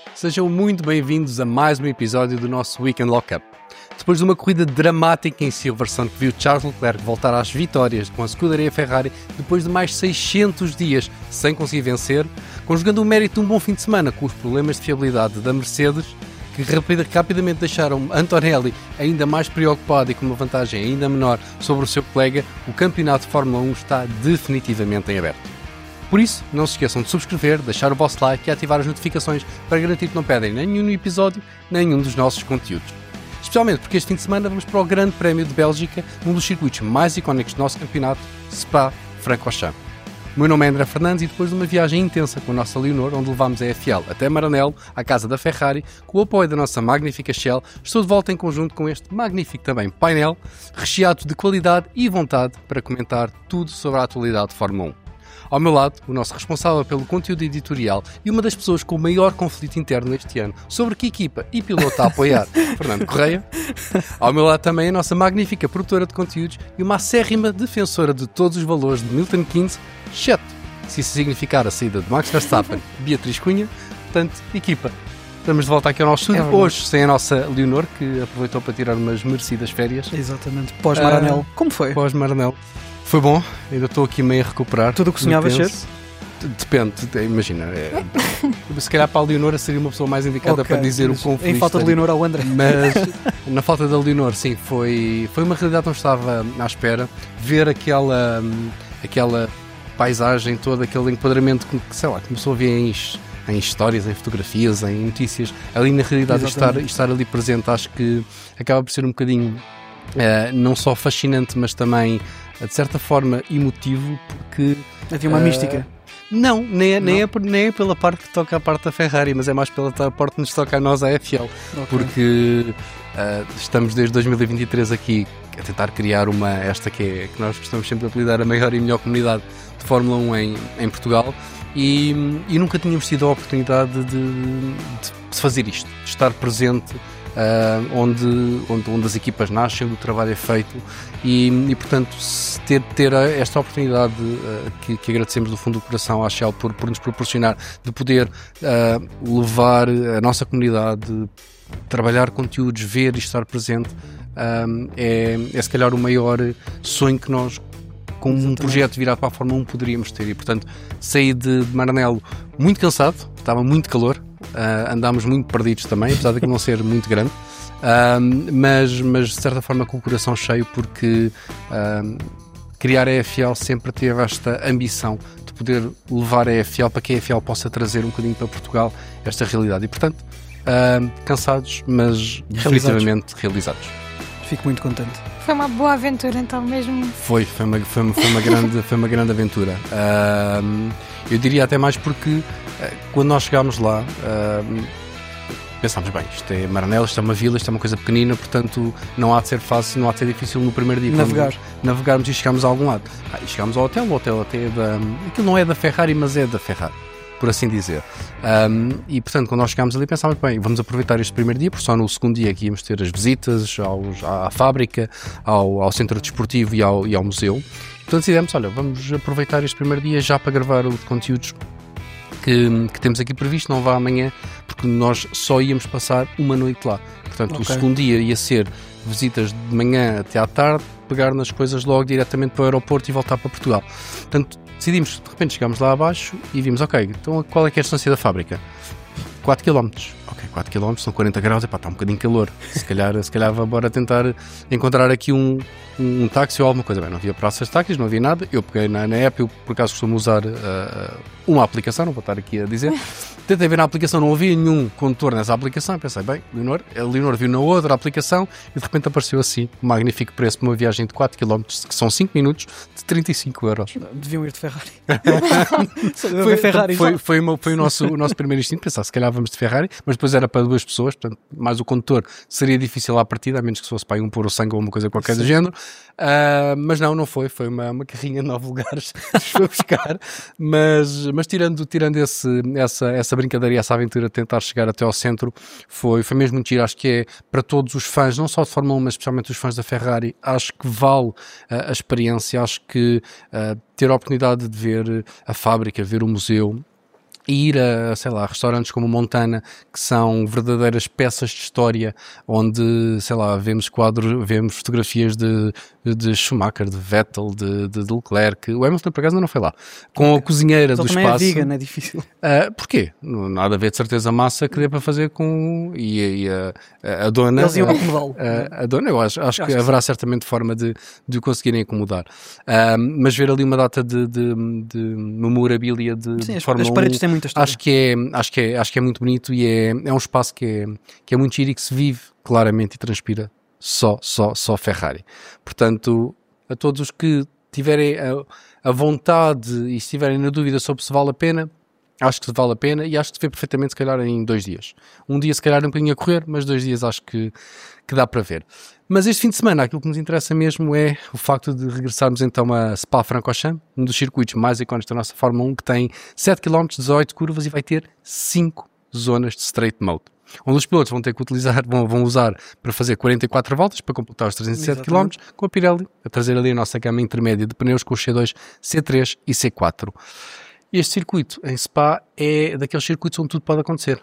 Sejam muito bem-vindos a mais um episódio do nosso Weekend Lockup. Depois de uma corrida dramática em Silverstone que viu Charles Leclerc voltar às vitórias com a escuderia Ferrari depois de mais 600 dias sem conseguir vencer, conjugando o mérito de um bom fim de semana com os problemas de fiabilidade da Mercedes, que rapidamente deixaram Antonelli ainda mais preocupado e com uma vantagem ainda menor sobre o seu colega, o campeonato de Fórmula 1 está definitivamente em aberto. Por isso, não se esqueçam de subscrever, deixar o vosso like e ativar as notificações para garantir que não perdem nenhum episódio, nenhum dos nossos conteúdos. Especialmente porque este fim de semana vamos para o Grande Prémio de Bélgica, um dos circuitos mais icónicos do nosso campeonato, Spa-Francorchamps. O meu nome é André Fernandes e depois de uma viagem intensa com a nossa Leonor, onde levámos a EFL até Maranello, à casa da Ferrari, com o apoio da nossa magnífica Shell, estou de volta em conjunto com este magnífico também painel, recheado de qualidade e vontade para comentar tudo sobre a atualidade de Fórmula 1. Ao meu lado, o nosso responsável pelo conteúdo editorial e uma das pessoas com o maior conflito interno este ano sobre que equipa e piloto a apoiar, Fernando Correia. Ao meu lado também a nossa magnífica produtora de conteúdos e uma acérrima defensora de todos os valores de Milton Keynes, exceto se isso significar a saída de Max Verstappen, Beatriz Cunha. Portanto, equipa, estamos de volta aqui ao nosso estúdio, hoje sem a nossa Leonor, que aproveitou para tirar umas merecidas férias. Exatamente, pós-Maranello. Como foi? Pós-Maranello. Foi bom, ainda estou aqui meio a recuperar. Tudo o que sonhavas ser? Depende, imagina. Se calhar para a Leonora seria uma pessoa mais indicada para dizer o conflito. Em falta de Leonora ao André. Mas na falta da Leonor, sim, foi uma realidade que não estava à espera. Ver aquela paisagem toda, aquele enquadramento que, sei lá, começou a ver em histórias, em fotografias, em notícias. Ali na realidade estar ali presente, acho que acaba por ser um bocadinho não só fascinante, mas também de certa forma emotivo, porque havia uma mística. Não, nem é pela parte que toca a parte da Ferrari, mas é mais pela parte que nos toca a nós, a EFL. Porque estamos desde 2023 aqui a tentar criar esta que nós gostamos sempre de apelidar a maior e melhor comunidade de Fórmula 1 em Portugal, e nunca tínhamos tido a oportunidade de fazer isto, de estar presente onde as equipas nascem, onde o trabalho é feito, e portanto ter esta oportunidade que agradecemos do fundo do coração à Shell por nos proporcionar, de poder levar a nossa comunidade, trabalhar conteúdos, ver e estar presente, é se calhar o maior sonho que nós, com um projeto virado para a Fórmula 1, poderíamos ter. E portanto saí de Maranello muito cansado, estava muito calor. Andámos muito perdidos também, apesar de não ser muito grande, mas de certa forma com o coração cheio, porque criar a EFL sempre teve esta ambição de poder levar a EFL para que a EFL possa trazer um bocadinho para Portugal esta realidade, e portanto cansados, mas definitivamente realizados. Fico muito contente. Foi uma boa aventura então mesmo. Foi uma grande aventura. Eu diria até mais porque quando nós chegámos lá, pensámos, bem, isto é Maranello, isto é uma vila, isto é uma coisa pequenina, portanto não há de ser fácil, não há de ser difícil no primeiro dia navegarmos e chegámos a algum lado. E chegámos ao hotel, o hotel até aquilo não é da Ferrari, mas é da Ferrari, por assim dizer. E portanto, quando nós chegámos ali, pensámos, bem, vamos aproveitar este primeiro dia, porque só no segundo dia aqui íamos ter as visitas à fábrica, ao centro desportivo e ao museu. Portanto decidimos, olha, vamos aproveitar este primeiro dia já para gravar os conteúdos que temos aqui previsto, não vá amanhã, porque nós só íamos passar uma noite lá. Portanto, o segundo dia ia ser visitas de manhã até à tarde, pegar nas coisas logo diretamente para o aeroporto e voltar para Portugal. Portanto, decidimos, de repente chegámos lá abaixo e vimos, ok, então qual é que é a distância da fábrica? 4 km. Ok, 4 km são 40 graus, está um bocadinho calor. Se calhar vou bora tentar encontrar aqui um táxi ou alguma coisa. Bem, não havia praças de táxis, não havia nada. Eu peguei na app, eu por acaso costumo usar uma aplicação, não vou estar aqui a dizer. Tentei ver na aplicação, não havia nenhum condutor nessa aplicação. Pensei, bem, a Leonor viu na outra aplicação e de repente apareceu assim um magnífico preço para uma viagem de 4 km, que são 5 minutos, de 35 euros. Deviam ir de Ferrari. Foi o nosso primeiro instinto, pensar, se calhar vamos de Ferrari, mas depois era para 2 pessoas, portanto, mais o condutor seria difícil à partida, a menos que fosse para um pôr o sangue ou uma coisa qualquer do género. Mas não foi uma carrinha de 9 lugares foi buscar, mas tirando essa brincadeira e essa aventura de tentar chegar até ao centro, foi mesmo muito giro. Acho que é para todos os fãs, não só de Fórmula 1, mas especialmente os fãs da Ferrari, acho que vale a experiência. Acho que ter a oportunidade de ver a fábrica, ver o museu ir a, sei lá, restaurantes como Montana, que são verdadeiras peças de história, onde, sei lá, vemos quadros, vemos fotografias de Schumacher, de Vettel, de Leclerc. O Hamilton, por acaso, ainda não foi lá. Com a cozinheira do também espaço. É vegan, é difícil. Porquê? Nada a ver, de certeza, massa que dê para fazer com... E a dona... Eles iam acomodá-lo. A dona, eu acho que haverá certamente forma de o conseguirem acomodar. Mas ver ali uma data de memorabilia de Fórmula 1... As paredes têm muita história. Acho que é muito bonito e é um espaço que é muito giro e que se vive claramente e transpira só Ferrari. Portanto, a todos os que tiverem a vontade e estiverem na dúvida sobre se vale a pena, acho que vale a pena e acho que se vê perfeitamente, se calhar, em 2 dias. Um dia, se calhar, um bocadinho a correr, mas 2 dias acho que dá para ver. Mas este fim de semana, aquilo que nos interessa mesmo é o facto de regressarmos então a Spa-Francorchamps, um dos circuitos mais icónicos da nossa Fórmula 1, que tem 7 km, 18 curvas e vai ter 5 zonas de straight mode, onde os pilotos vão ter que vão usar para fazer 44 voltas para completar os 307 km, com a Pirelli a trazer ali a nossa gama intermédia de pneus com os C2, C3 e C4. Este circuito em Spa é daqueles circuitos onde tudo pode acontecer.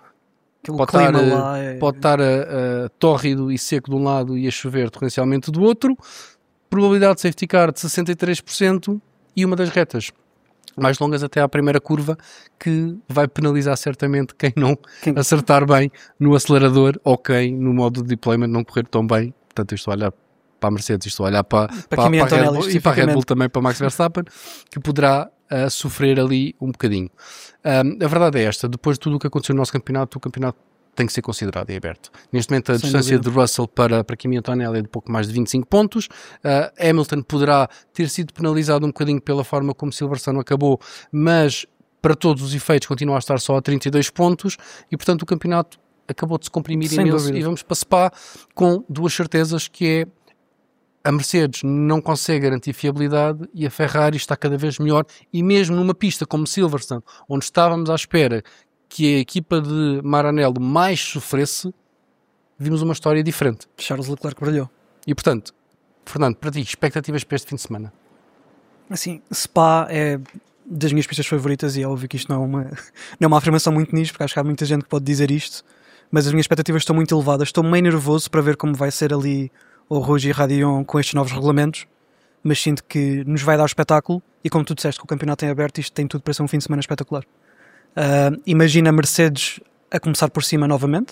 Pode estar tórrido e seco de um lado e a chover torrencialmente do outro, probabilidade de safety car de 63% e uma das retas mais longas até à primeira curva, que vai penalizar certamente quem não acertar bem no acelerador ou quem no modo de deployment não correr tão bem. Portanto, eu estou a olhar para a Mercedes, estou a olhar para a Red Bull e para a Red Bull também, para Max Verstappen, que poderá sofrer ali um bocadinho. A verdade é esta: depois de tudo o que aconteceu no nosso campeonato, o campeonato tem que ser considerado e aberto. Neste momento a distância de Russell para Kimi Antonelli é de pouco mais de 25 pontos. Hamilton poderá ter sido penalizado um bocadinho pela forma como Silverstone acabou, mas para todos os efeitos continua a estar só a 32 pontos e, portanto, o campeonato acabou de se comprimir imenso e vamos para Spa com 2 certezas, que é: a Mercedes não consegue garantir fiabilidade e a Ferrari está cada vez melhor, e mesmo numa pista como Silverstone, onde estávamos à espera que a equipa de Maranello mais sofresse, vimos uma história diferente. Charles Leclerc brilhou. E, portanto, Fernando, para ti, expectativas para este fim de semana? Assim, Spa é das minhas pistas favoritas e é óbvio que isto não é uma afirmação muito nisso, porque acho que há muita gente que pode dizer isto, mas as minhas expectativas estão muito elevadas. Estou meio nervoso para ver como vai ser ali o Rouge e Radillon com estes novos regulamentos, mas sinto que nos vai dar espetáculo e, como tu disseste, que o campeonato é aberto, isto tem tudo para ser um fim de semana espetacular. Imagina a Mercedes a começar por cima novamente,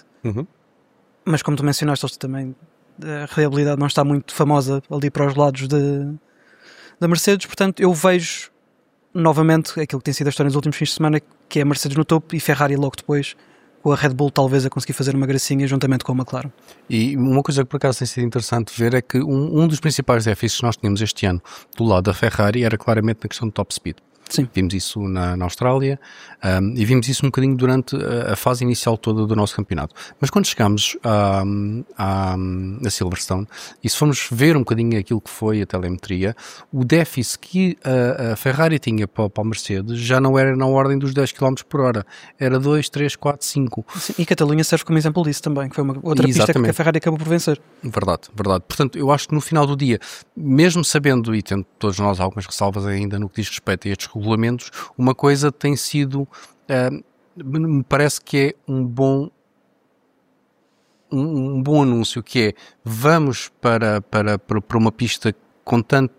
mas como tu mencionaste, eles também, a reliabilidade não está muito famosa ali para os lados da Mercedes, portanto eu vejo novamente aquilo que tem sido a história nos últimos fins de semana, que é a Mercedes no topo e Ferrari logo depois, com a Red Bull talvez a conseguir fazer uma gracinha juntamente com a McLaren. E uma coisa que por acaso tem sido interessante ver é que um dos principais déficits que nós tínhamos este ano do lado da Ferrari era claramente na questão do top speed. Sim. Vimos isso na Austrália e vimos isso um bocadinho durante a fase inicial toda do nosso campeonato. Mas quando chegámos a Silverstone, e se formos ver um bocadinho aquilo que foi a telemetria, o déficit que a Ferrari tinha para a Mercedes já não era na ordem dos 10 km por hora, era 2, 3, 4, 5. Sim, e Catalunha serve como exemplo disso também, que foi uma outra pista que a Ferrari acabou por vencer. Verdade. Portanto, eu acho que no final do dia, mesmo sabendo e tendo todos nós algumas ressalvas ainda no que diz respeito a estes regulamentos, uma coisa tem sido, me parece que é um bom anúncio, que é: vamos para uma pista com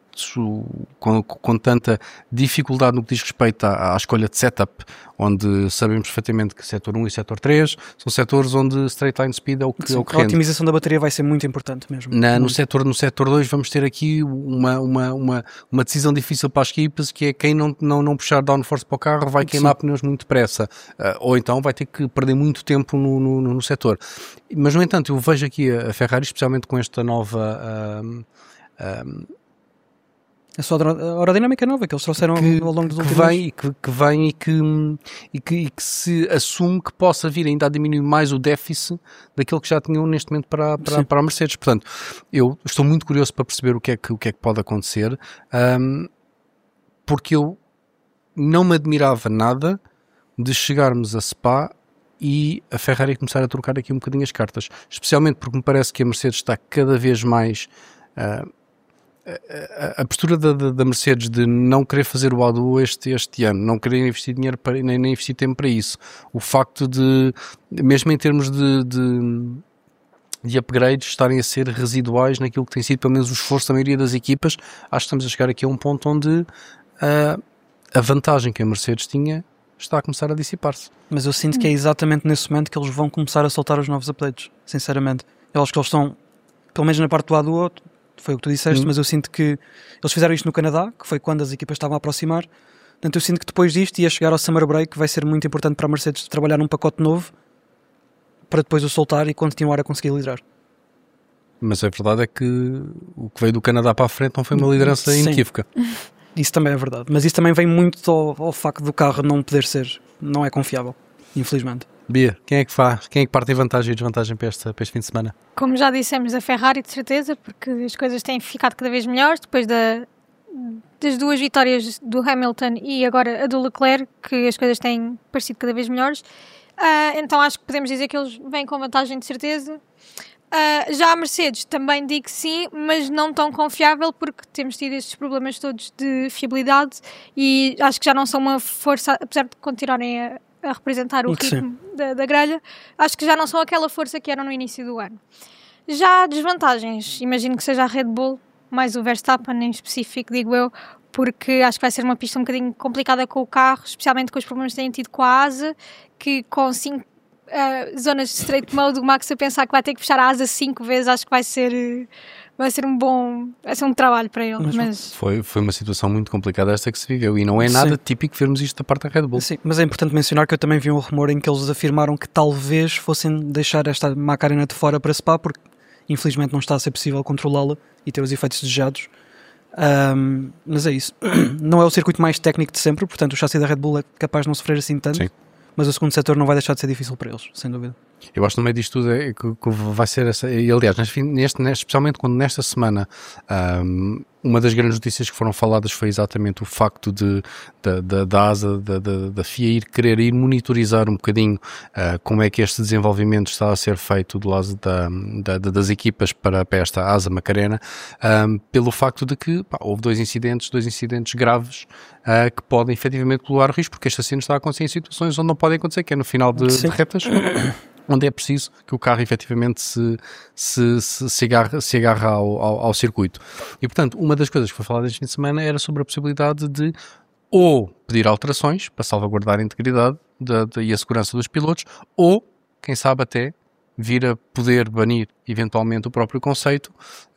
tanta dificuldade no que diz respeito à escolha de setup, onde sabemos perfeitamente que setor 1 e setor 3 são setores onde straight line speed é o que rende. A otimização da bateria vai ser muito importante mesmo. No setor 2 vamos ter aqui uma decisão difícil para as equipas, que é: quem não puxar downforce para o carro vai queimar pneus muito depressa, ou então vai ter que perder muito tempo no setor. Mas, no entanto, eu vejo aqui a Ferrari, especialmente com esta nova a sua aerodinâmica nova que eles trouxeram ao longo dos últimos anos. Que vem e que se assume que possa vir ainda a diminuir mais o déficit daquilo que já tinham neste momento para a Mercedes. Portanto, eu estou muito curioso para perceber o que é que pode acontecer, porque eu não me admirava nada de chegarmos a Spa e a Ferrari começar a trocar aqui um bocadinho as cartas, especialmente porque me parece que a Mercedes está cada vez mais a postura da Mercedes de não querer fazer o A2 este ano, não querer investir dinheiro nem investir tempo para isso, o facto de, mesmo em termos de upgrades, estarem a ser residuais naquilo que tem sido pelo menos o esforço da maioria das equipas, acho que estamos a chegar aqui a um ponto onde a vantagem que a Mercedes tinha está a começar a dissipar-se. Mas eu sinto que é exatamente nesse momento que eles vão começar a soltar os novos updates, sinceramente. Eu acho que eles estão, pelo menos na parte do A2, foi o que tu disseste, mas eu sinto que eles fizeram isto no Canadá, que foi quando as equipas estavam a aproximar. Portanto, eu sinto que depois disto ia chegar ao Summer Break, vai ser muito importante para a Mercedes trabalhar num pacote novo para depois o soltar e continuar a conseguir liderar. Mas a verdade é que o que veio do Canadá para a frente não foi uma liderança inequívoca. Isso também é verdade, mas isso também vem muito ao facto do carro não poder ser, não é confiável, infelizmente. Bia, quem é que parte em vantagem e desvantagem para este fim de semana? Como já dissemos, a Ferrari, de certeza, porque as coisas têm ficado cada vez melhores depois das duas vitórias do Hamilton e agora a do Leclerc, que as coisas têm parecido cada vez melhores. Então acho que podemos dizer que eles vêm com vantagem, de certeza. Já a Mercedes também digo sim, mas não tão confiável, porque temos tido estes problemas todos de fiabilidade e acho que já não são uma força, apesar de continuarem a representar o ritmo da grelha, acho que já não são aquela força que eram no início do ano. Já há desvantagens, imagino que seja a Red Bull, mais o Verstappen em específico, digo eu, porque acho que vai ser uma pista um bocadinho complicada com o carro, especialmente com os problemas que têm tido com a asa, que com 5 zonas de straight mode, o Max a pensar que vai ter que fechar a asa 5 vezes, acho que vai ser um trabalho para ele. Mas foi uma situação muito complicada esta que se viveu e não é nada típico vermos isto da parte da Red Bull. Sim, mas é importante mencionar que eu também vi um rumor em que eles afirmaram que talvez fossem deixar esta McLaren de fora para Spa, porque infelizmente não está a ser possível controlá-la e ter os efeitos desejados. Mas é isso. Não é o circuito mais técnico de sempre, portanto o chassi da Red Bull é capaz de não sofrer assim tanto. Sim. Mas o segundo setor não vai deixar de ser difícil para eles, sem dúvida. Eu acho que no meio disto tudo que vai ser essa. E aliás, especialmente quando nesta semana uma das grandes notícias que foram faladas foi exatamente o facto da asa da FIA querer ir monitorizar um bocadinho como é que este desenvolvimento está a ser feito do lado das equipas para esta asa Macarena, pelo facto de que houve dois incidentes graves que podem efetivamente colocar risco, porque este acidente está a acontecer em situações onde não podem acontecer, que é no final de retas, onde é preciso que o carro efetivamente se agarre ao circuito. E, portanto, uma das coisas que foi falada este fim de semana era sobre a possibilidade de ou pedir alterações para salvaguardar a integridade e a segurança dos pilotos, ou, quem sabe até, vir a poder banir eventualmente o próprio conceito,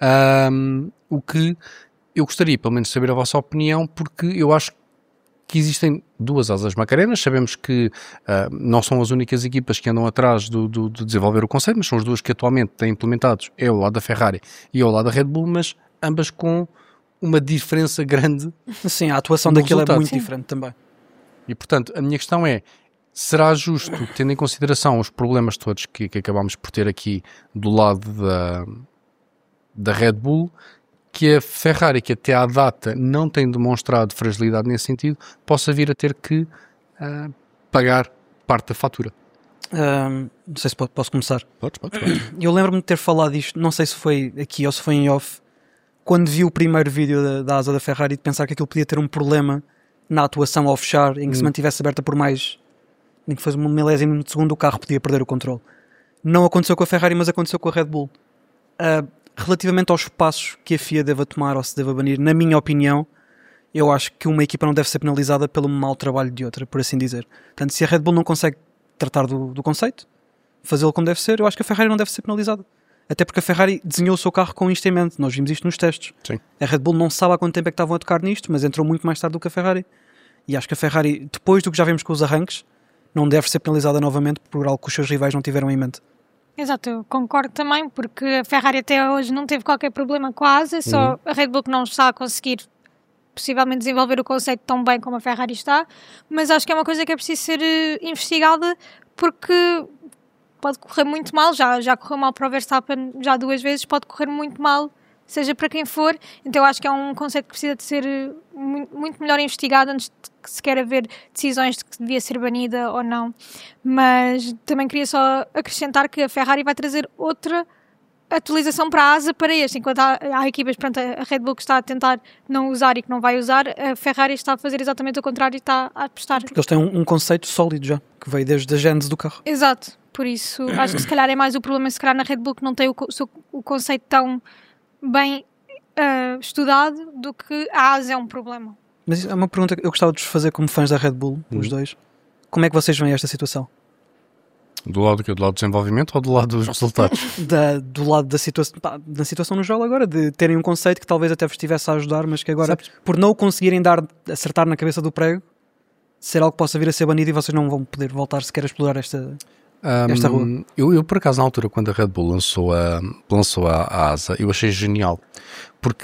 o que eu gostaria, pelo menos, de saber a vossa opinião, porque eu acho que existem duas asas Macarenas, sabemos que não são as únicas equipas que andam atrás de desenvolver o conceito, mas são as duas que atualmente têm implementados, é o lado da Ferrari e o lado da Red Bull, mas ambas com uma diferença grande. Sim, a atuação daquilo é muito diferente também. E portanto, a minha questão é, será justo, tendo em consideração os problemas todos que acabámos por ter aqui do lado da Red Bull, que a Ferrari, que até à data não tem demonstrado fragilidade nesse sentido, possa vir a ter que pagar parte da fatura? Não sei se posso começar. Podes. Eu lembro-me de ter falado isto, não sei se foi aqui ou se foi em off, quando vi o primeiro vídeo da asa da Ferrari, de pensar que aquilo podia ter um problema na atuação ao fechar, em que se mantivesse aberta por mais, em que fosse um milésimo de segundo, o carro podia perder o controle. Não aconteceu com a Ferrari, mas aconteceu com a Red Bull. Relativamente aos passos que a FIA deva tomar ou se deva banir, na minha opinião, eu acho que uma equipa não deve ser penalizada pelo mau trabalho de outra, por assim dizer. Portanto, se a Red Bull não consegue tratar do conceito, fazê-lo como deve ser, eu acho que a Ferrari não deve ser penalizada. Até porque a Ferrari desenhou o seu carro com isto em mente. Nós vimos isto nos testes. Sim. A Red Bull não sabe há quanto tempo é que estavam a tocar nisto, mas entrou muito mais tarde do que a Ferrari. E acho que a Ferrari, depois do que já vimos com os arranques, não deve ser penalizada novamente por algo que os seus rivais não tiveram em mente. Exato, eu concordo também, porque a Ferrari até hoje não teve qualquer problema com a asa, só a Red Bull que não está a conseguir possivelmente desenvolver o conceito tão bem como a Ferrari está, mas acho que é uma coisa que é preciso ser investigada, porque pode correr muito mal, já correu mal para o Verstappen já 2 vezes, pode correr muito mal, seja para quem for, então eu acho que é um conceito que precisa de ser muito melhor investigado antes de sequer haver decisões de que devia ser banida ou não. Mas também queria só acrescentar que a Ferrari vai trazer outra atualização para a asa para este, enquanto há equipas, pronto, a Red Bull que está a tentar não usar e que não vai usar, a Ferrari está a fazer exatamente o contrário e está a apostar. Porque eles têm um conceito sólido já, que veio desde a gênese do carro. Exato, por isso acho que se calhar é mais o problema, se calhar na Red Bull que não tem o conceito tão bem estudado do que a asa é um problema. Mas é uma pergunta que eu gostava de vos fazer como fãs da Red Bull, os dois. Como é que vocês veem esta situação? Do lado do desenvolvimento ou do lado dos resultados? Do lado da situação no geral agora, de terem um conceito que talvez até vos estivesse a ajudar, mas que agora, Sabes? por não o conseguirem acertar na cabeça do prego, ser algo que possa vir a ser banido e vocês não vão poder voltar sequer a explorar esta rua. Eu, por acaso, na altura, quando a Red Bull lançou a asa, eu achei genial. Porque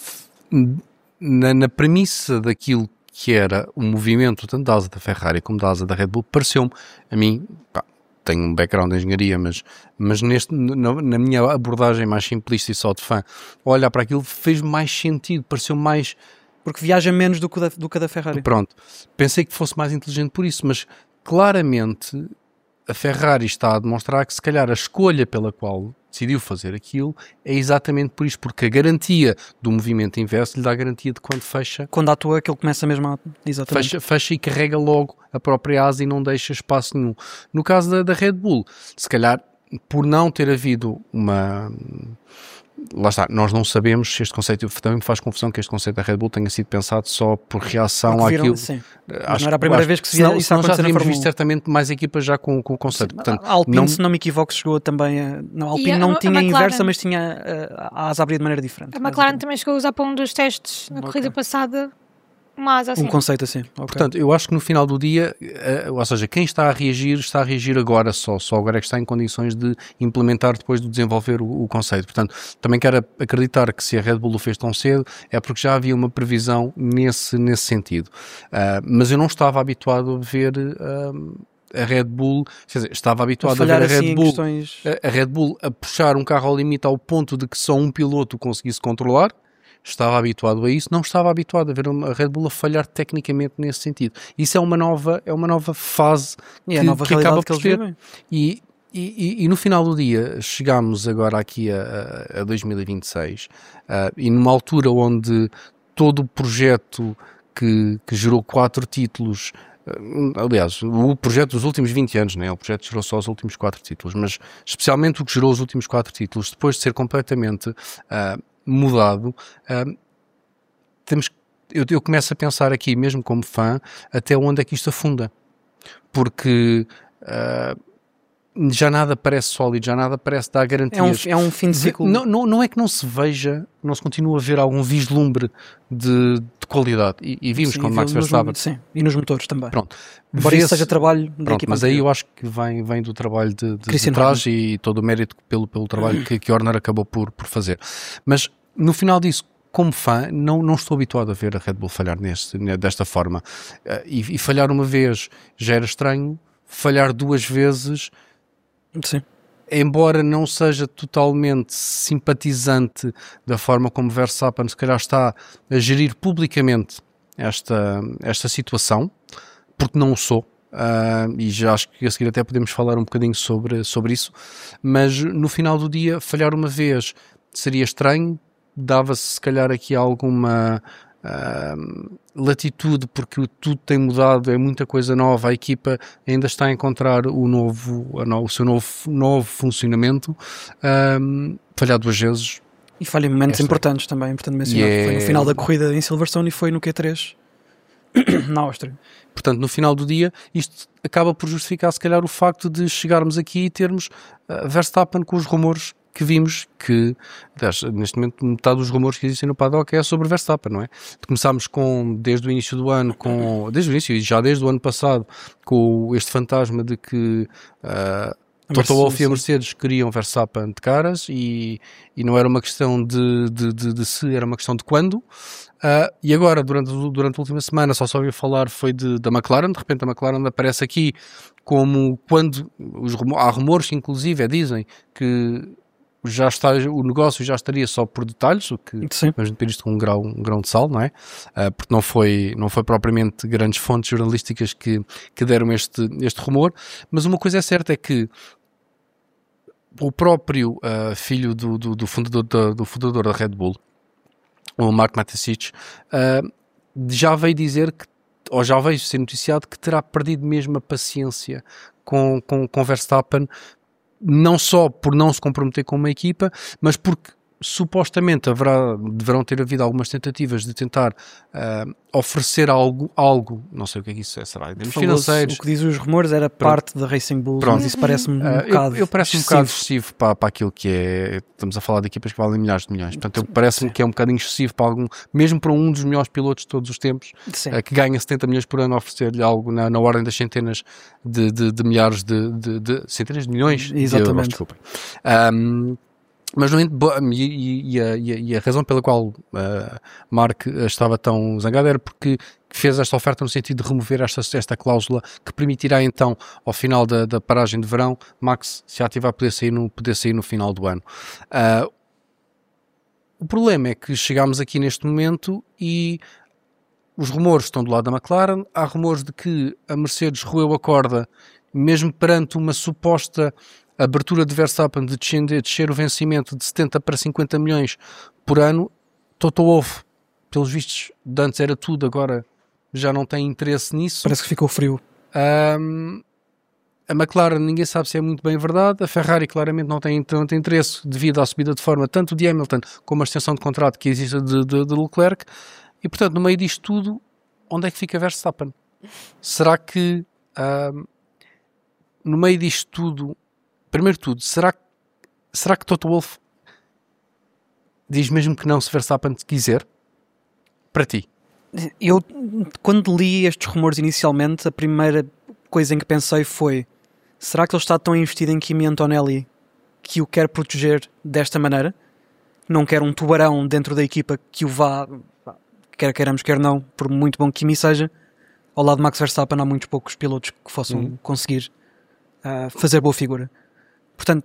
na premissa daquilo que era o movimento, tanto da asa da Ferrari como da asa da Red Bull, pareceu-me, a mim, tenho um background de engenharia, mas na minha abordagem mais simplista e só de fã, olhar para aquilo fez mais sentido, pareceu mais... Porque viaja menos do que a da Ferrari. Pronto, pensei que fosse mais inteligente por isso, mas claramente a Ferrari está a demonstrar que se calhar a escolha pela qual decidiu fazer aquilo é exatamente por isso, porque a garantia do movimento inverso lhe dá a garantia de quando fecha. Quando atua, aquilo começa mesmo a... Exatamente. Fecha e carrega logo a própria asa e não deixa espaço nenhum. No caso da Red Bull, se calhar por não ter havido uma... Lá está, nós não sabemos se este conceito, também me faz confusão que este conceito da Red Bull tenha sido pensado só por reação àquilo. Sim. Não era a primeira vez que se via isso acontecer já teríamos na Fórmula 1. visto certamente mais equipas já com o conceito. Portanto, a Alpine, se não me equivoco, chegou também a... Não, a Alpine não tinha a inversa, mas tinha a asa abrir de maneira diferente. A McLaren também chegou a usar para um dos testes na corrida passada uma asa assim. Um conceito assim. Okay. Portanto, eu acho que no final do dia, ou seja, quem está a reagir agora só agora é que está em condições de implementar depois de desenvolver o conceito. Portanto, também quero acreditar que se a Red Bull o fez tão cedo é porque já havia uma previsão nesse sentido. Mas eu não estava habituado a ver... a Red Bull, quer dizer, estava habituado a ver a Red Bull a puxar um carro ao limite ao ponto de que só um piloto conseguisse controlar. Estava habituado a isso, não estava habituado a ver a Red Bull a falhar tecnicamente nesse sentido. Isso é uma nova fase que acaba por ter. E no final do dia chegámos agora aqui a 2026 e numa altura onde todo o projeto que gerou 4 títulos, aliás, o projeto dos últimos 20 anos, né? O projeto gerou só os últimos 4 títulos, mas especialmente o que gerou os últimos 4 títulos, depois de ser completamente mudado, eu começo a pensar aqui, mesmo como fã, até onde é que isto afunda, porque já nada parece sólido, já nada parece dar garantias. É um fim de ciclo. Não é que não se veja, não se continua a ver algum vislumbre de qualidade, e vimos com o Max Verstappen. Sim, e nos motores também. Pronto. Embora isso seja trabalho da equipa. Mas aí eu acho que vem do trabalho de trás e todo o mérito pelo trabalho que Horner acabou por fazer. Mas no final disso, como fã, não estou habituado a ver a Red Bull falhar desta forma. E falhar uma vez já era estranho, falhar 2 vezes, sim. Embora não seja totalmente simpatizante da forma como Verstappen se calhar está a gerir publicamente esta situação, porque não o sou. E já acho que a seguir até podemos falar um bocadinho sobre isso, mas no final do dia falhar uma vez seria estranho, dava-se se calhar aqui alguma latitude, porque tudo tem mudado, é muita coisa nova, a equipa ainda está a encontrar o seu novo funcionamento. Falhar 2 vezes e falha em momentos importantes também, portanto mencionar que foi no final da corrida em Silverstone e foi no Q3 na Áustria. Portanto, no final do dia, isto acaba por justificar se calhar o facto de chegarmos aqui e termos Verstappen com os rumores que vimos, que neste momento metade dos rumores que existem no paddock é sobre Verstappen, não é? Começámos desde o início do ano, desde o início e já desde o ano passado, com este fantasma de que Toto Wolff e a Mercedes queriam Verstappen de caras e não era uma questão de se, era uma questão de quando. E agora, durante a última semana, só ouvi falar foi da McLaren. De repente a McLaren aparece aqui como quando há rumores que inclusive dizem que o negócio já estaria só por detalhes, o que vamos meter isto com um grão de sal, não é? Porque não foi propriamente grandes fontes jornalísticas que deram este rumor, mas uma coisa é certa, é que o próprio filho do fundador da Red Bull, o Mark Mateschitz, já veio dizer que, ou já veio ser noticiado que terá perdido mesmo a paciência com Verstappen, não só por não se comprometer com uma equipa, mas porque supostamente deverão ter havido algumas tentativas de tentar oferecer algo, não sei o que é que isso é, será em termos financeiros. O que diz os rumores era parte da Racing Bulls, mas isso parece-me um bocado parece-me um bocado excessivo para aquilo que é. Estamos a falar de equipas que valem milhares de milhões, portanto parece-me que é um bocadinho excessivo para mesmo para um dos melhores pilotos de todos os tempos, que ganha 70 milhões por ano, oferecer-lhe algo na ordem das centenas de milhares de centenas de milhões de euros, desculpem. Mas, no entanto, e a razão pela qual Mark estava tão zangado era porque fez esta oferta no sentido de remover esta cláusula que permitirá então, ao final da paragem de verão, Max se ativar poder sair no final do ano. O problema é que chegámos aqui neste momento e os rumores estão do lado da McLaren. Há rumores de que a Mercedes roeu a corda, mesmo perante uma suposta abertura de Verstappen de descer o vencimento de 70 para 50 milhões por ano. Toto Wolff, pelos vistos, de antes era tudo, agora já não tem interesse nisso. Parece que ficou frio. A McLaren, ninguém sabe se é muito bem verdade. A Ferrari claramente não tem interesse devido à subida de forma tanto de Hamilton como a extensão de contrato que existe de Leclerc. E, portanto, no meio disto tudo, onde é que fica Verstappen? Será que no meio disto tudo, primeiro de tudo, será que Toto Wolff diz mesmo que não se Verstappen quiser? Para ti? Eu, quando li estes rumores inicialmente, a primeira coisa em que pensei foi: será que ele está tão investido em Kimi Antonelli que o quer proteger desta maneira? Não quer um tubarão dentro da equipa que o vá, quer queiramos, quer não, por muito bom que Kimi seja. Ao lado de Max Verstappen há muitos poucos pilotos que possam conseguir fazer boa figura. Portanto,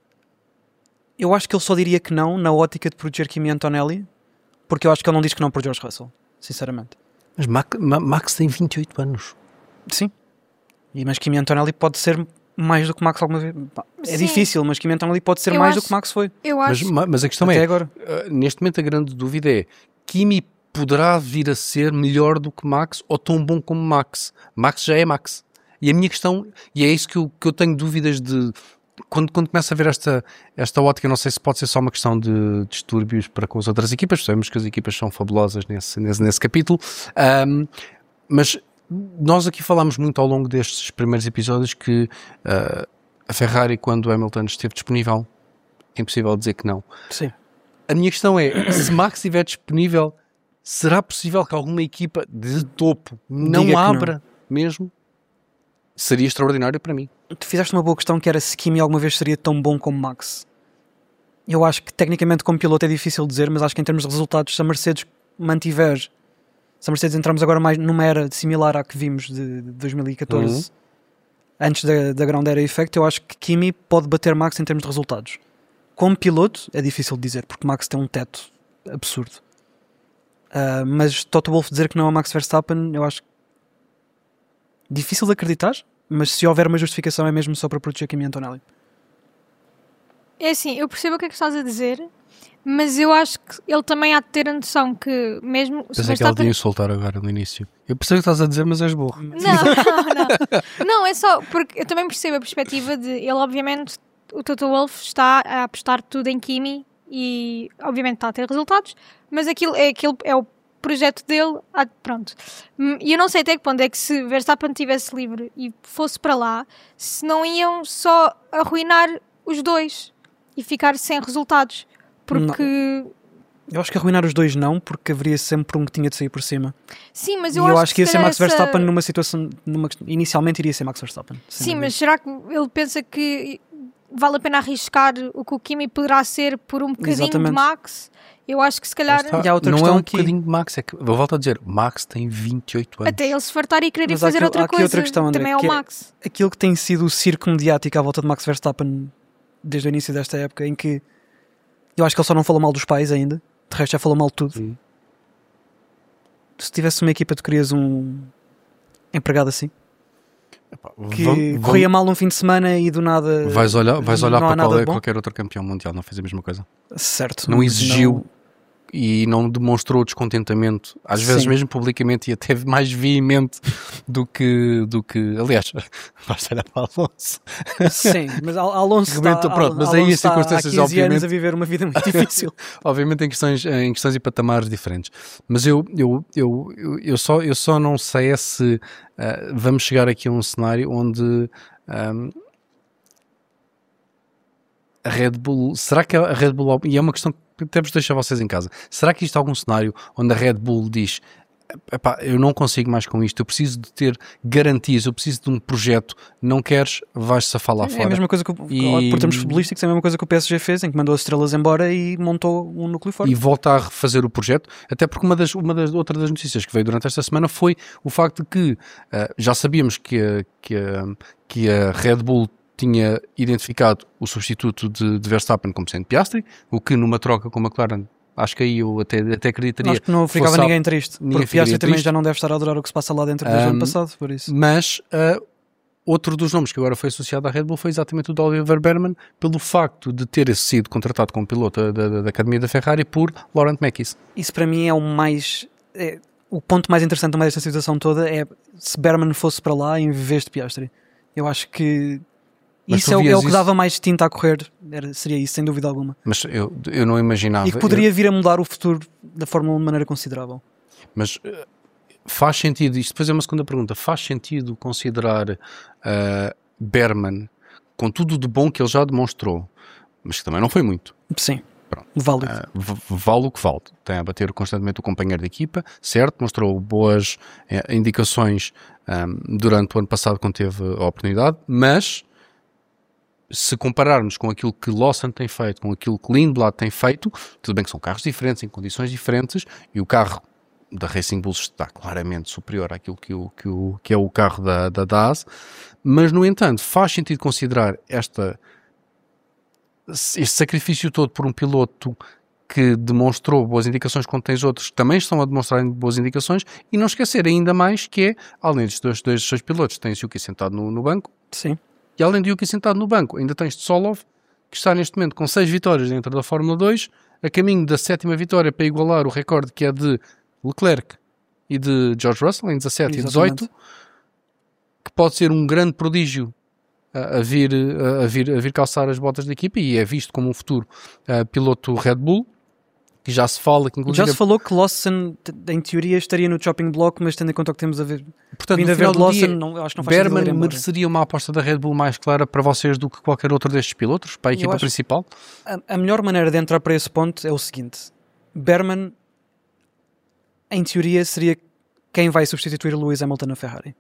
eu acho que ele só diria que não na ótica de proteger Kimi Antonelli, porque eu acho que ele não diz que não por George Russell, sinceramente. Mas Max tem 28 anos. Sim. Mas Kimi Antonelli pode ser mais do que Max alguma vez. É difícil, mas Kimi Antonelli pode ser mais do que Max foi. Eu acho. Mas a questão até é, agora. Neste momento a grande dúvida é: Kimi poderá vir a ser melhor do que Max ou tão bom como Max? Max já é Max. E a minha questão, e é isso que eu tenho dúvidas de... Quando começa a ver esta ótica, não sei se pode ser só uma questão de distúrbios para com as outras equipas, sabemos que as equipas são fabulosas nesse capítulo, mas nós aqui falámos muito ao longo destes primeiros episódios que a Ferrari, quando o Hamilton esteve disponível, é impossível dizer que não. Sim. A minha questão é, se Max estiver disponível, será possível que alguma equipa de topo não abra mesmo? Seria extraordinário para mim. Tu fizeste uma boa questão, que era se Kimi alguma vez seria tão bom como Max. Eu acho que tecnicamente como piloto é difícil dizer, mas acho que em termos de resultados, se a Mercedes entrarmos agora mais numa era similar à que vimos de 2014, antes da Ground Era Effect, eu acho que Kimi pode bater Max em termos de resultados. Como piloto é difícil de dizer, porque Max tem um teto absurdo. Mas Toto Wolff dizer que não é Max Verstappen, eu acho difícil de acreditar, mas se houver uma justificação é mesmo só para proteger Kimi Antonelli. É assim, eu percebo o que é que estás a dizer, mas eu acho que ele também há de ter a noção que mesmo... Pensei que ele tinha soltar agora no início. Eu percebo o que estás a dizer, mas és burro. Não, é só porque eu também percebo a perspectiva de ele, obviamente, o Toto Wolff está a apostar tudo em Kimi e obviamente está a ter resultados, mas aquilo é o projeto dele, pronto. E eu não sei até que ponto é que se Verstappen estivesse livre e fosse para lá, se não iam só arruinar os dois e ficar sem resultados, porque... Não. Eu acho que arruinar os dois não, porque haveria sempre um que tinha de sair por cima. Sim, mas eu acho que ia ser Max Verstappen numa situação... Inicialmente iria ser Max Verstappen. Sim, mas será que ele pensa que vale a pena arriscar o que o Kimi poderá ser por um bocadinho de Max? Eu acho que se calhar... Não é um bocadinho de Max, é que, eu volto a dizer, Max tem 28 anos. Até ele se fartar e querer fazer outra coisa, outra questão, André, também é o Max. Aquilo que tem sido o circo mediático à volta de Max Verstappen desde o início desta época, em que eu acho que ele só não falou mal dos pais ainda, de resto já falou mal de tudo. Sim. Se tivesse uma equipa, tu querias um empregado assim? que corria mal num fim de semana e do nada vais olhar não para há nada de bom. qualquer outro campeão mundial, não fez a mesma coisa. Certo. Não exigiu e não demonstrou descontentamento, às vezes mesmo publicamente, e até mais veemente do que aliás, basta olhar para Alonso. Sim, mas Alonso está, pronto, mas aí Alonso as circunstâncias, está há 15 anos obviamente, a viver uma vida muito difícil. obviamente em questões e patamares diferentes. Mas eu só não sei se vamos chegar aqui a um cenário onde a Red Bull, será que a Red Bull, e é uma questão que até vos deixo a vocês em casa, será que existe algum cenário onde a Red Bull diz: epá, eu não consigo mais com isto, eu preciso de ter garantias, eu preciso de um projeto, não queres, vais safar lá fora. É a mesma coisa que, por termos futebolísticos, é a mesma coisa que o PSG fez, em que mandou as estrelas embora e montou um núcleo forte. E volta a refazer o projeto, até porque outra das notícias que veio durante esta semana foi o facto de que já sabíamos que a Red Bull tinha identificado o substituto de Verstappen como sendo Piastri, o que numa troca com a McLaren, acho que aí eu até acreditaria. Acho que não ficava ninguém triste, porque Piastri também já não deve estar a adorar o que se passa lá dentro desde o ano passado, por isso. Mas outro dos nomes que agora foi associado à Red Bull foi exatamente o de Oliver Behrman, pelo facto de ter sido contratado como piloto da Academia da Ferrari por Laurent Mekies. Isso para mim é o ponto mais interessante no meio desta situação toda, é se Behrman fosse para lá em vez de Piastri. Eu acho que isso é o que dava mais tinta a correr, seria isso, sem dúvida alguma. Mas eu não imaginava. E que poderia vir a mudar o futuro da Fórmula 1 de maneira considerável. Mas faz sentido, isto depois é uma segunda pergunta, faz sentido considerar Behrman, com tudo de bom que ele já demonstrou, mas que também não foi muito. Sim. Válido. Vale o que vale. Tem a bater constantemente o companheiro de equipa, certo? Mostrou boas indicações durante o ano passado quando teve a oportunidade, mas se compararmos com aquilo que Lawson tem feito, com aquilo que Lindblad tem feito, tudo bem que são carros diferentes, em condições diferentes, e o carro da Racing Bulls está claramente superior àquilo que é o carro da Haas, mas no entanto faz sentido considerar este sacrifício todo por um piloto que demonstrou boas indicações quando tens outros que também estão a demonstrar boas indicações, e não esquecer ainda mais que é, além dos dois pilotos, tens Yuki sentado no banco. Sim. E além de Yuki sentado no banco, ainda tens Tsolov, que está neste momento com 6 vitórias dentro da Fórmula 2, a caminho da 7ª vitória para igualar o recorde que é de Leclerc e de George Russell em 17 e 18, que pode ser um grande prodígio a vir calçar as botas da equipa, e é visto como um futuro piloto Red Bull, que já se fala que inclusive... Já se falou que Lawson em teoria estaria no chopping block, mas tendo em conta o que temos a ver, portanto, vindo a ver de Lawson, acho que não faz sentido. Behrman mereceria uma aposta da Red Bull mais clara para vocês do que qualquer outro destes pilotos, para a equipa principal? A melhor maneira de entrar para esse ponto é o seguinte: Behrman em teoria seria quem vai substituir Lewis Hamilton na Ferrari.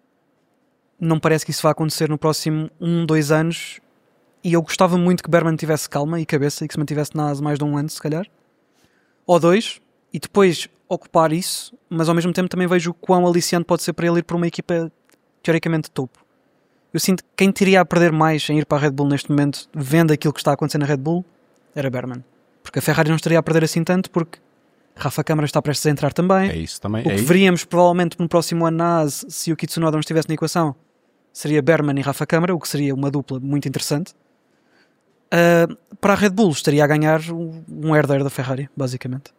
Não parece que isso vá acontecer no próximo 2 anos, e eu gostava muito que Behrman tivesse calma e cabeça e que se mantivesse na AS mais de um ano, se calhar, ou 2, e depois ocupar isso, mas ao mesmo tempo também vejo o quão aliciante pode ser para ele ir para uma equipa teoricamente de topo. Eu sinto que quem teria a perder mais em ir para a Red Bull neste momento, vendo aquilo que está a acontecer na Red Bull, era Behrman, porque a Ferrari não estaria a perder assim tanto, porque Rafa Câmara está prestes a entrar também. É isso também. O que veríamos provavelmente no próximo ano na AS, se o Yuki Tsunoda não estivesse na equação, seria Behrman e Rafa Câmara, o que seria uma dupla muito interessante. Para a Red Bull estaria a ganhar um herdeiro da Ferrari, basicamente.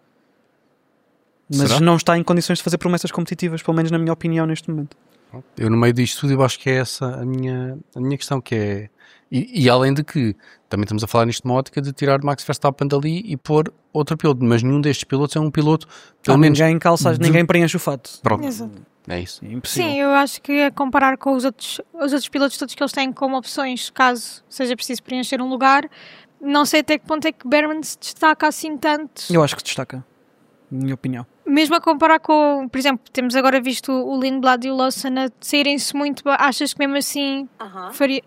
Mas será? Não está em condições de fazer promessas competitivas, pelo menos na minha opinião neste momento. Eu no meio disto tudo eu acho que é essa a minha questão, que é, e além de que também estamos a falar nisto numa ótica de tirar Max Verstappen dali e pôr outro piloto, mas nenhum destes pilotos é um piloto, pelo menos ninguém calça, ninguém preenche o fato. Pronto. Exato. É isso. É impossível. Sim, eu acho que a comparar com os outros pilotos todos que eles têm como opções, caso seja preciso preencher um lugar, não sei até que ponto é que Behrman se destaca assim tanto. Eu acho que destaca, na minha opinião. Mesmo a comparar com, por exemplo, temos agora visto o Lindblad e o Lawson a saírem-se muito, achas que mesmo assim faria...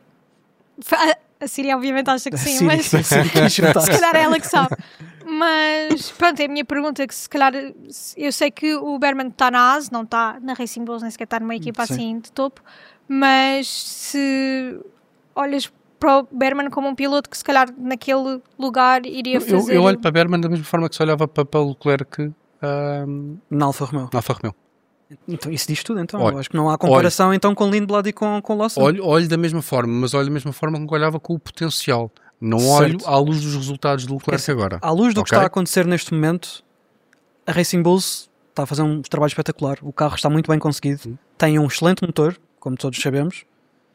A Síria obviamente acha que sim, mas se calhar é ela que sabe. Mas pronto, é a minha pergunta, que se calhar eu sei que o Behrman está na AS, não está na Racing Bulls, nem sequer está numa equipa assim de topo, mas se olhas para o Behrman como um piloto que se calhar naquele lugar iria fazer... Eu olho para Behrman da mesma forma que se olhava para o Leclerc na Alfa Romeo. Na Alfa Romeo. Então, isso diz tudo, então. Olha, Eu acho que não há comparação então com Lindblad e com Lawson. Olho da mesma forma, mas olho da mesma forma com que olhava com o potencial. Não olho à luz dos resultados do Leclerc agora. À luz do que está a acontecer neste momento, a Racing Bulls está a fazer um trabalho espetacular. O carro está muito bem conseguido. Tem um excelente motor, como todos sabemos.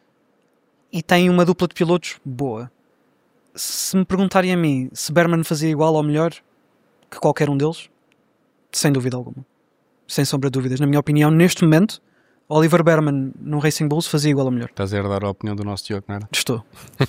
E tem uma dupla de pilotos boa. Se me perguntarem a mim se Berman fazia igual ou melhor que qualquer um deles, sem dúvida alguma. Sem sombra de dúvidas. Na minha opinião, neste momento, Oliver Berman no Racing Bulls fazia igual ou melhor. Estás a herdar a opinião do nosso Diogo, não era? Estou.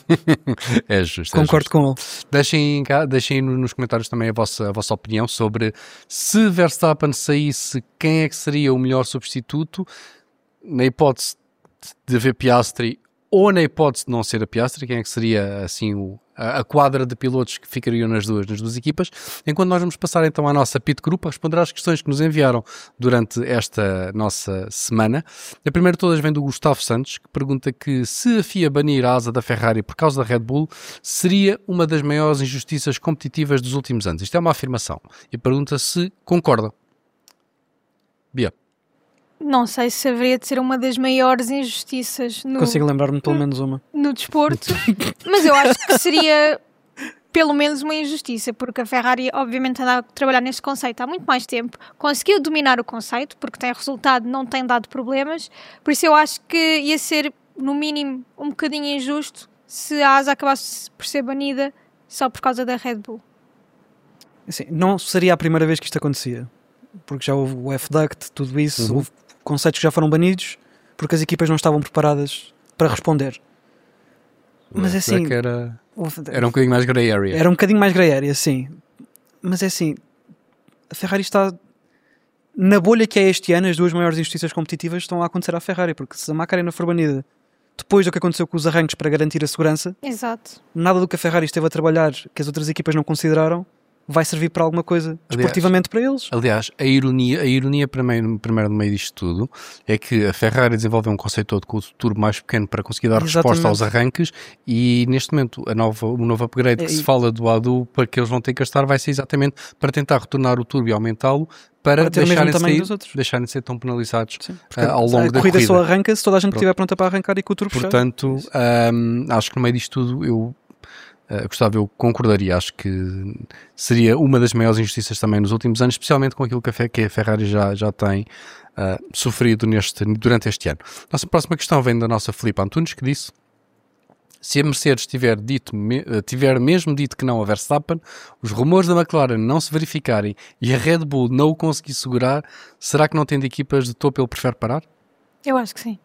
É justo. Concordo com ele. Deixem nos comentários também a vossa opinião sobre se Verstappen saísse, quem é que seria o melhor substituto, na hipótese de haver Piastri ou na hipótese de não ser a Piastri, quem é que seria assim a quadra de pilotos que ficariam nas duas equipas, enquanto nós vamos passar então à nossa pit group a responder às questões que nos enviaram durante esta nossa semana. A primeira de todas vem do Gustavo Santos, que pergunta que se a FIA banir a asa da Ferrari por causa da Red Bull, seria uma das maiores injustiças competitivas dos últimos anos. Isto é uma afirmação. E pergunta se concorda. Bia. Não sei se haveria de ser uma das maiores injustiças Consigo lembrar-me pelo menos uma. No desporto, mas eu acho que seria pelo menos uma injustiça, porque a Ferrari obviamente anda a trabalhar neste conceito há muito mais tempo, conseguiu dominar o conceito, porque tem resultado, não tem dado problemas, por isso eu acho que ia ser, no mínimo, um bocadinho injusto se a asa acabasse por ser banida só por causa da Red Bull. Assim, não seria a primeira vez que isto acontecia, porque já houve o F-Duct, tudo isso, houve conceitos que já foram banidos porque as equipas não estavam preparadas para responder. Mas é assim, era um bocadinho mais grey area. Era um bocadinho mais grey area, sim. Mas é assim, a Ferrari está na bolha que é este ano. As duas maiores injustiças competitivas estão a acontecer à Ferrari, porque se a McLaren não for banida depois do que aconteceu com os arranques para garantir a segurança, exato, nada do que a Ferrari esteve a trabalhar que as outras equipas não consideraram vai servir para alguma coisa desportivamente para eles. Aliás, a ironia primeiro no meio disto tudo é que a Ferrari desenvolveu um conceito todo com o turbo mais pequeno para conseguir dar resposta aos arranques, e neste momento o novo upgrade que se fala do ADU para que eles vão ter que gastar vai ser exatamente para tentar retornar o turbo e aumentá-lo para deixarem de ser tão penalizados ao longo da corrida. A corrida só arranca se toda a gente estiver pronta para arrancar e com o turbo fechado. Portanto, acho que no meio disto tudo eu concordaria. Acho que seria uma das maiores injustiças também nos últimos anos, especialmente com aquilo que a Ferrari já tem sofrido durante este ano. Nossa próxima questão vem da nossa Filipe Antunes, que disse: se a Mercedes tiver mesmo dito que não a Verstappen, os rumores da McLaren não se verificarem e a Red Bull não o conseguir segurar, será que não tendo equipas de topo ele prefere parar? Eu acho que sim.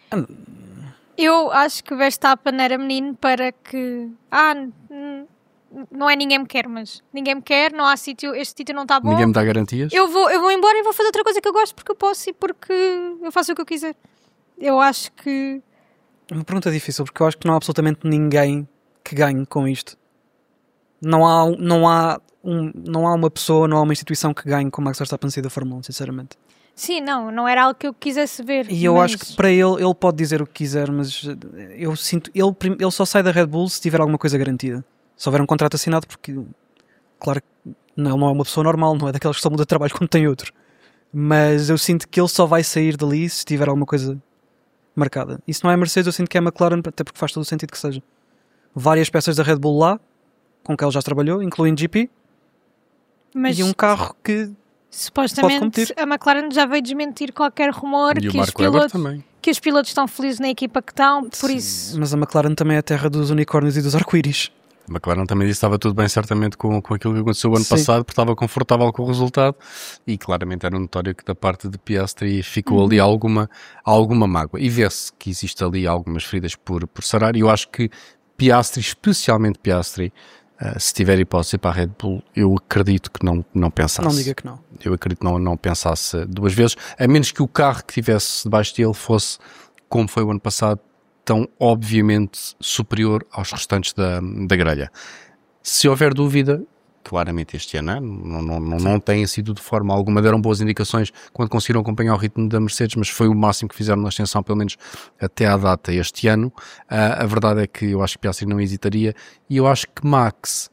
Eu acho que Verstappen era menino para que... não é ninguém me quer, mas ninguém me quer, não há sítio, este sítio não está bom. Ninguém me dá garantias. Eu vou embora e vou fazer outra coisa que eu gosto porque eu posso e porque eu faço o que eu quiser. Eu acho que... É uma pergunta difícil, porque eu acho que não há absolutamente ninguém que ganhe com isto. Não há uma pessoa, não há uma instituição que ganhe com o Max Verstappen sair da Fórmula 1, sinceramente. Sim, não era algo que eu quisesse ver. E eu acho que para ele pode dizer o que quiser, mas eu sinto, ele só sai da Red Bull se tiver alguma coisa garantida. Se houver um contrato assinado, porque, claro, ele não é uma pessoa normal, não é daquelas que só muda de trabalho quando tem outro. Mas eu sinto que ele só vai sair dali se tiver alguma coisa marcada. E se não é a Mercedes, eu sinto que é a McLaren, até porque faz todo o sentido que seja. Várias peças da Red Bull lá, com que ele já trabalhou, incluindo GP, e um carro que... Supostamente a McLaren já veio desmentir qualquer rumor que os pilotos estão felizes na equipa que estão, por isso... Mas a McLaren também é a terra dos unicórnios e dos arco-íris. A McLaren também disse que estava tudo bem, certamente, com aquilo que aconteceu o ano passado, porque estava confortável com o resultado, e claramente era notório que da parte de Piastri ficou ali alguma mágoa. E vê-se que existe ali algumas feridas por sarar, e eu acho que Piastri, especialmente Piastri, se tiver hipótese para a Red Bull, eu acredito que não pensasse. Não diga que não. Eu acredito que não pensasse duas vezes, a menos que o carro que tivesse debaixo dele fosse, como foi o ano passado, tão obviamente superior aos restantes da grelha. Se houver dúvida, claramente este ano não tem sido de forma alguma, deram boas indicações quando conseguiram acompanhar o ritmo da Mercedes, mas foi o máximo que fizeram na extensão, pelo menos até à data este ano. A verdade é que eu acho que Piastri não hesitaria, e eu acho que Max,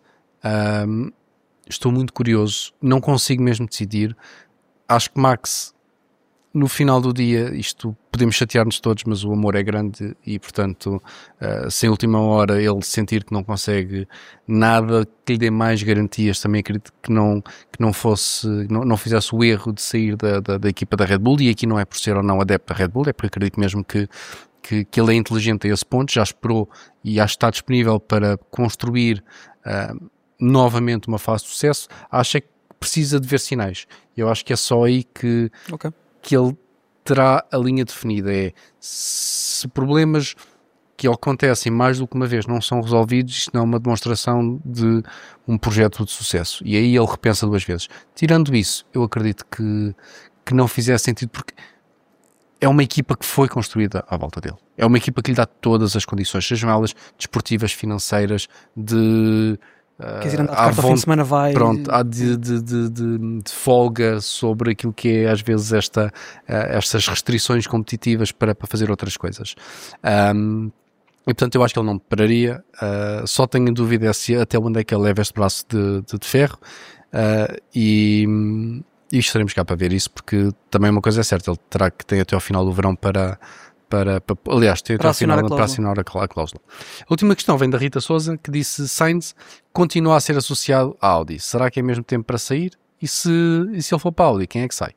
estou muito curioso, não consigo mesmo decidir. Acho que Max no final do dia, isto podemos chatear-nos todos, mas o amor é grande e, portanto, se em última hora ele sentir que não consegue nada que lhe dê mais garantias, também acredito que não fizesse o erro de sair da equipa da Red Bull, e aqui não é por ser ou não adepto da Red Bull, é porque acredito mesmo que ele é inteligente a esse ponto, já esperou e acho que está disponível para construir novamente uma fase de sucesso. Acho que precisa de ver sinais. Eu acho que é só aí que ele terá a linha definida. Se problemas que acontecem mais do que uma vez não são resolvidos, isto não é uma demonstração de um projeto de sucesso. E aí ele repensa duas vezes. Tirando isso, eu acredito que não fizesse sentido, porque é uma equipa que foi construída à volta dele. É uma equipa que lhe dá todas as condições, sejam elas desportivas, financeiras, de... Quer dizer, andar de carta ao fim de semana vai... Pronto, há de folga sobre aquilo que é às vezes estas restrições competitivas para fazer outras coisas. E portanto eu acho que ele não pararia. Só tenho dúvida até onde é que ele leva este braço de ferro, e estaremos cá para ver isso, porque também uma coisa é certa, ele terá que ter até ao final do verão para aliás, tem até ao final para assinar a cláusula. A última questão vem da Rita Souza, que disse: Sainz continua a ser associado à Audi. Será que é mesmo tempo para sair? E se ele for para a Audi, quem é que sai?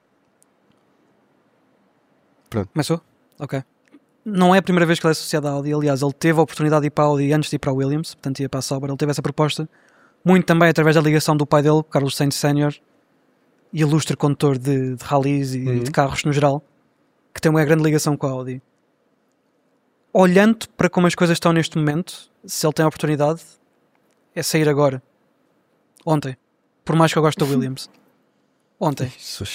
Pronto. Começou? Ok. Não é a primeira vez que ele é associado à Audi. Aliás, ele teve a oportunidade de ir para a Audi antes de ir para a Williams, portanto ia para a Sauber. Ele teve essa proposta, muito também através da ligação do pai dele, Carlos Sainz Sr., ilustre condutor de rallies e de carros no geral, que tem uma grande ligação com a Audi. Olhando para como as coisas estão neste momento, se ele tem a oportunidade, é sair agora. Ontem. Por mais que eu goste da Williams. Ontem.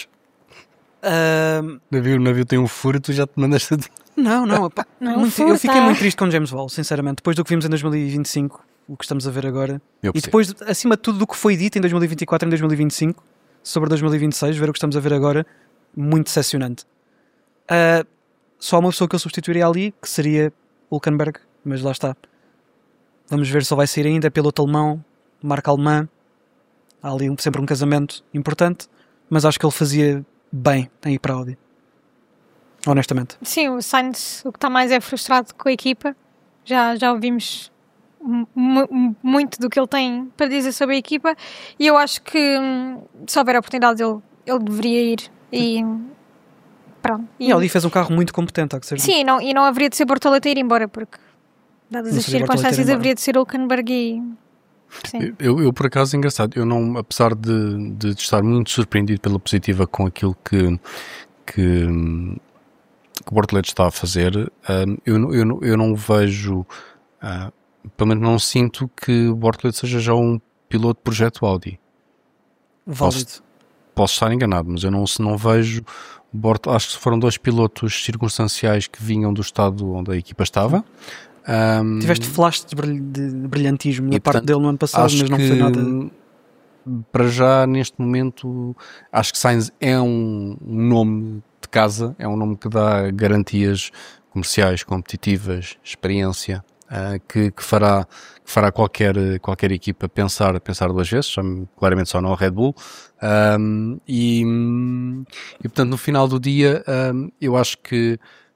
O navio tem um furo, tu já te mandaste... Não. Pá, eu fiquei muito triste com James Vowles, sinceramente. Depois do que vimos em 2025, o que estamos a ver agora. E depois, acima de tudo, do que foi dito em 2024 e em 2025, sobre 2026, ver o que estamos a ver agora, muito decepcionante. Só uma pessoa que ele substituiria ali, que seria Hülkenberg, mas lá está. Vamos ver se ele vai sair ainda. É piloto alemão, marca alemã. Há ali sempre um casamento importante, mas acho que ele fazia bem em ir para a Audi. Honestamente. Sim, o Sainz, o que está mais é frustrado com a equipa. Já ouvimos muito do que ele tem para dizer sobre a equipa, e eu acho que se houver a oportunidade ele deveria ir. E pronto. E a Audi fez um carro muito competente, há que ser. Sim, e não haveria de ser Bortoleto a ir embora, porque dadas as circunstâncias haveria de ser Hülkenberg e... Sim. Eu por acaso, engraçado, eu não, apesar de estar muito surpreendido pela positiva com aquilo que o Bortoleto está a fazer, eu não vejo, pelo menos não sinto que o Bortoleto seja já um piloto de projeto Audi. Válido. Posso estar enganado, mas eu não vejo. Acho que foram dois pilotos circunstanciais que vinham do estado onde a equipa estava. Tiveste flash de brilhantismo da parte dele no ano passado, mas não foi nada. Para já, neste momento, acho que Sainz é um nome de casa, é um nome que dá garantias comerciais, competitivas, experiência, que fará qualquer equipa pensar duas vezes, claramente só não a Red Bull. E portanto, no final do dia, eu acho que